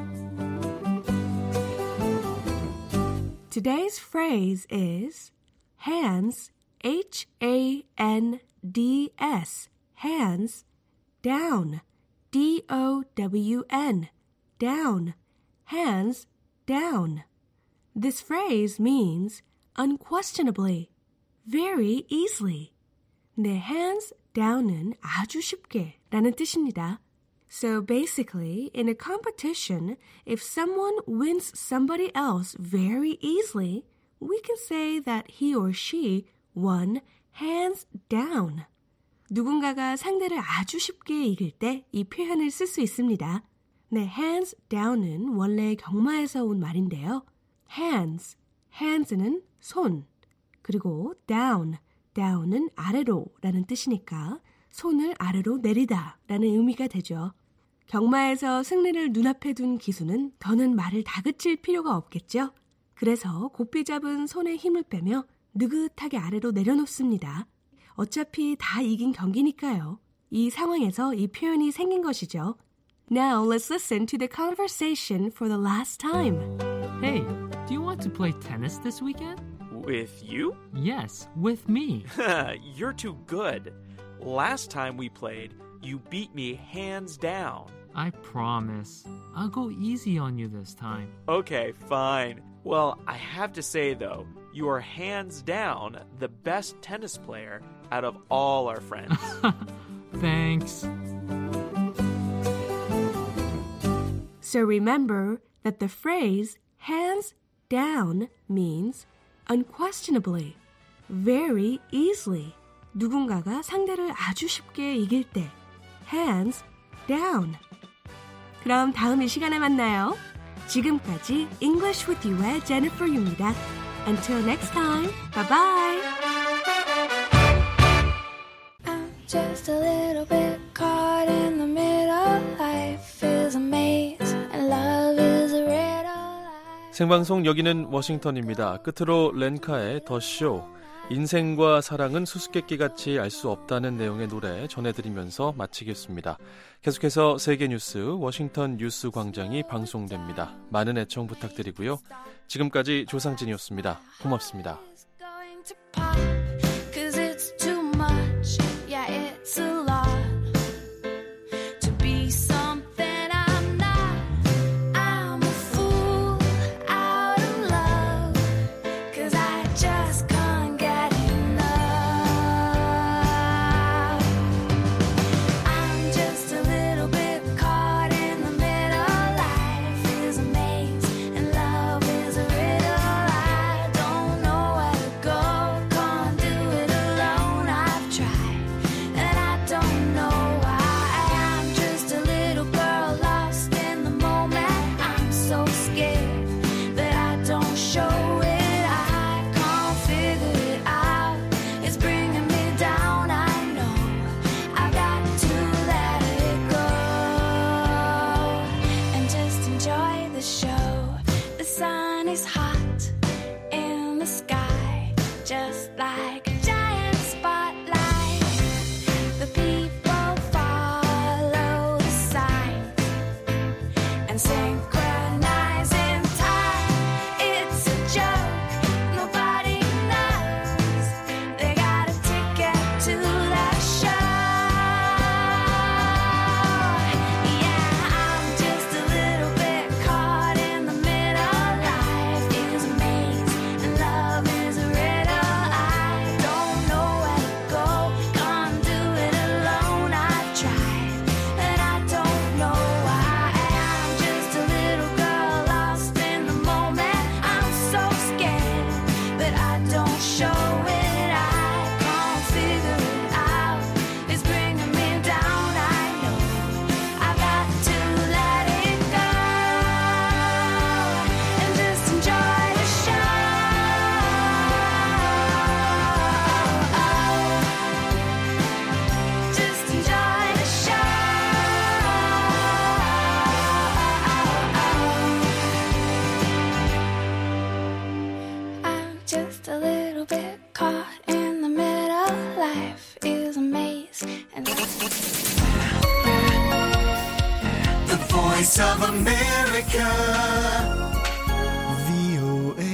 Today's phrase is hands, H-A-N-D-S, hands, down, D-O-W-N, down, hands, down. This phrase means unquestionably, very easily. 내 hands down은 아주 쉽게 라는 뜻입니다. So basically, in a competition, if someone wins somebody else very easily, we can say that he or she won hands down. 누군가가 상대를 아주 쉽게 이길 때 이 표현을 쓸 수 있습니다. 네, hands down은 원래 경마에서 온 말인데요. hands는 손, 그리고 down은 아래로 라는 뜻이니까 손을 아래로 내리다 라는 의미가 되죠. 경마에서 승리를 눈앞에 둔 기수는 더는 말을 다그칠 필요가 없겠죠. 그래서 고삐 잡은 손에 힘을 빼며 느긋하게 아래로 내려놓습니다. 어차피 다 이긴 경기니까요. 이 상황에서 이 표현이 생긴 것이죠. Now let's listen to the conversation for the last time. Hey, do you want to play tennis this weekend? With you? Yes, with me. You're too good. Last time we played, you beat me hands down. I promise. I'll go easy on you this time. Okay, fine. Well, I have to say, though, you are hands down the best tennis player out of all our friends. Thanks. So remember that the phrase hands down means unquestionably, very easily. 누군가가 상대를 아주 쉽게 이길 때 hands down. 그럼 다음 이 시간에 만나요. 지금까지 English with You의 Jennifer Yu입니다. Until next time, bye bye. I'm just a little bit caught in the middle. Life is a maze and love is a riddle. 생방송 여기는 워싱턴입니다. 끝으로 렌카의 더 쇼. 인생과 사랑은 수수께끼같이 알 수 없다는 내용의 노래 전해드리면서 마치겠습니다. 계속해서 세계 뉴스 워싱턴 뉴스 광장이 방송됩니다. 많은 애청 부탁드리고요. 지금까지 조상진이었습니다. 고맙습니다. Voice of America, VOA.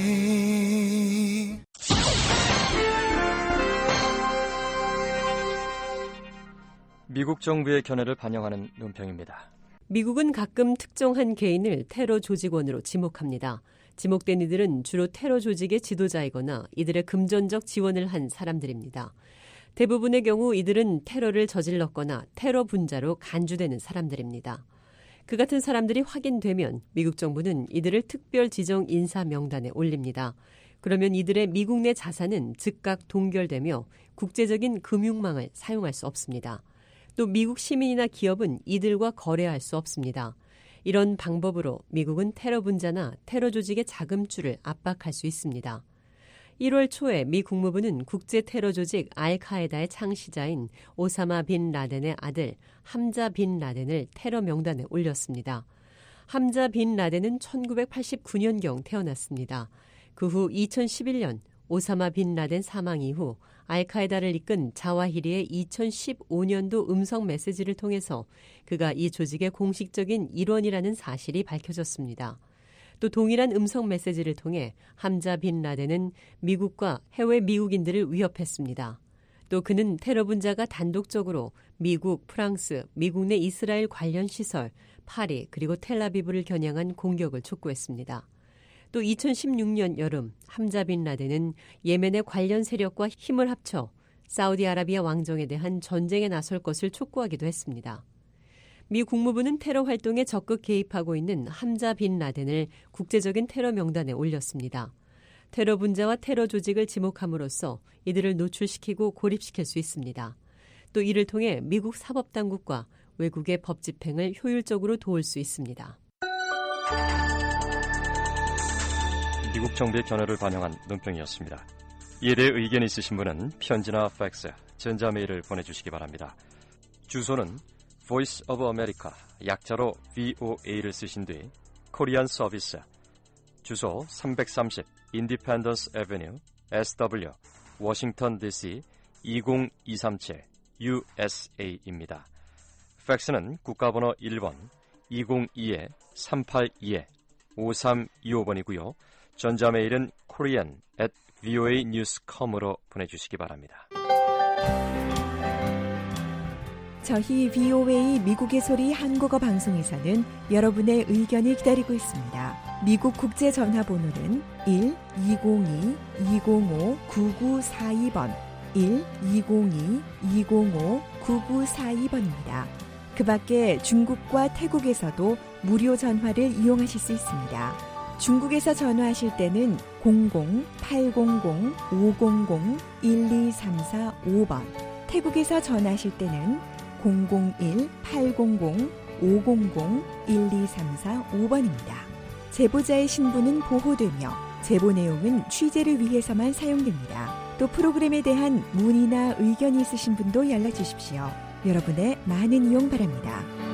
미국 정부의 견해를 반영하는 논평입니다. 미국은 가끔 특정한 개인을 테러 조직원으로 지목합니다. 지목된 이들은 주로 테러 조직의 지도자이거나 이들의 금전적 지원을 한 사람들입니다. 대부분의 경우 이들은 테러를 저질렀거나 테러 분자로 간주되는 사람들입니다. 그 같은 사람들이 확인되면 미국 정부는 이들을 특별 지정 인사 명단에 올립니다. 그러면 이들의 미국 내 자산은 즉각 동결되며 국제적인 금융망을 사용할 수 없습니다. 또 미국 시민이나 기업은 이들과 거래할 수 없습니다. 이런 방법으로 미국은 테러 분자나 테러 조직의 자금줄을 압박할 수 있습니다. 1월 초에 미 국무부는 국제 테러 조직 알카에다의 창시자인 오사마 빈 라덴의 아들 함자 빈 라덴을 테러 명단에 올렸습니다. 함자 빈 라덴은 1989년경 태어났습니다. 그 후 2011년 오사마 빈 라덴 사망 이후 알카에다를 이끈 자와히리의 2015년도 음성 메시지를 통해서 그가 이 조직의 공식적인 일원이라는 사실이 밝혀졌습니다. 또 동일한 음성 메시지를 통해 함자 빈 라덴은 미국과 해외 미국인들을 위협했습니다. 또 그는 테러 분자가 단독적으로 미국, 프랑스, 미국 내 이스라엘 관련 시설, 파리 그리고 텔아비브를 겨냥한 공격을 촉구했습니다. 또 2016년 여름 함자 빈 라덴은 예멘의 관련 세력과 힘을 합쳐 사우디아라비아 왕정에 대한 전쟁에 나설 것을 촉구하기도 했습니다. 미 국무부는 테러 활동에 적극 개입하고 있는 함자 빈 라덴을 국제적인 테러 명단에 올렸습니다. 테러 분자와 테러 조직을 지목함으로써 이들을 노출시키고 고립시킬 수 있습니다. 또 이를 통해 미국 사법당국과 외국의 법 집행을 효율적으로 도울 수 있습니다. 미국 정부의 견해를 반영한 논평이었습니다. 이에 대해 의견이 있으신 분은 편지나 팩스, 전자메일을 보내주시기 바랍니다. 주소는 Voice of America, 약자로 VOA를 쓰신 뒤 코리안 서비스, 주소 330 Independence Avenue, SW, 워싱턴 DC 20237 USA입니다. 팩스는 국가번호 1번 202-382-5325번이고요. 전자메일은 korean@voanews.com으로 보내주시기 바랍니다. 저희 VOA 미국의 소리 한국어 방송에서는 여러분의 의견을 기다리고 있습니다. 미국 국제 전화번호는 1-202-205-9942번 1-202-205-9942번입니다. 그 밖에 중국과 태국에서도 무료 전화를 이용하실 수 있습니다. 중국에서 전화하실 때는 00-800-500-1234-5번, 태국에서 전화하실 때는 001-800-500-1234-5번입니다. 제보자의 신분은 보호되며 제보 내용은 취재를 위해서만 사용됩니다. 또 프로그램에 대한 문의나 의견이 있으신 분도 연락 주십시오. 여러분의 많은 이용 바랍니다.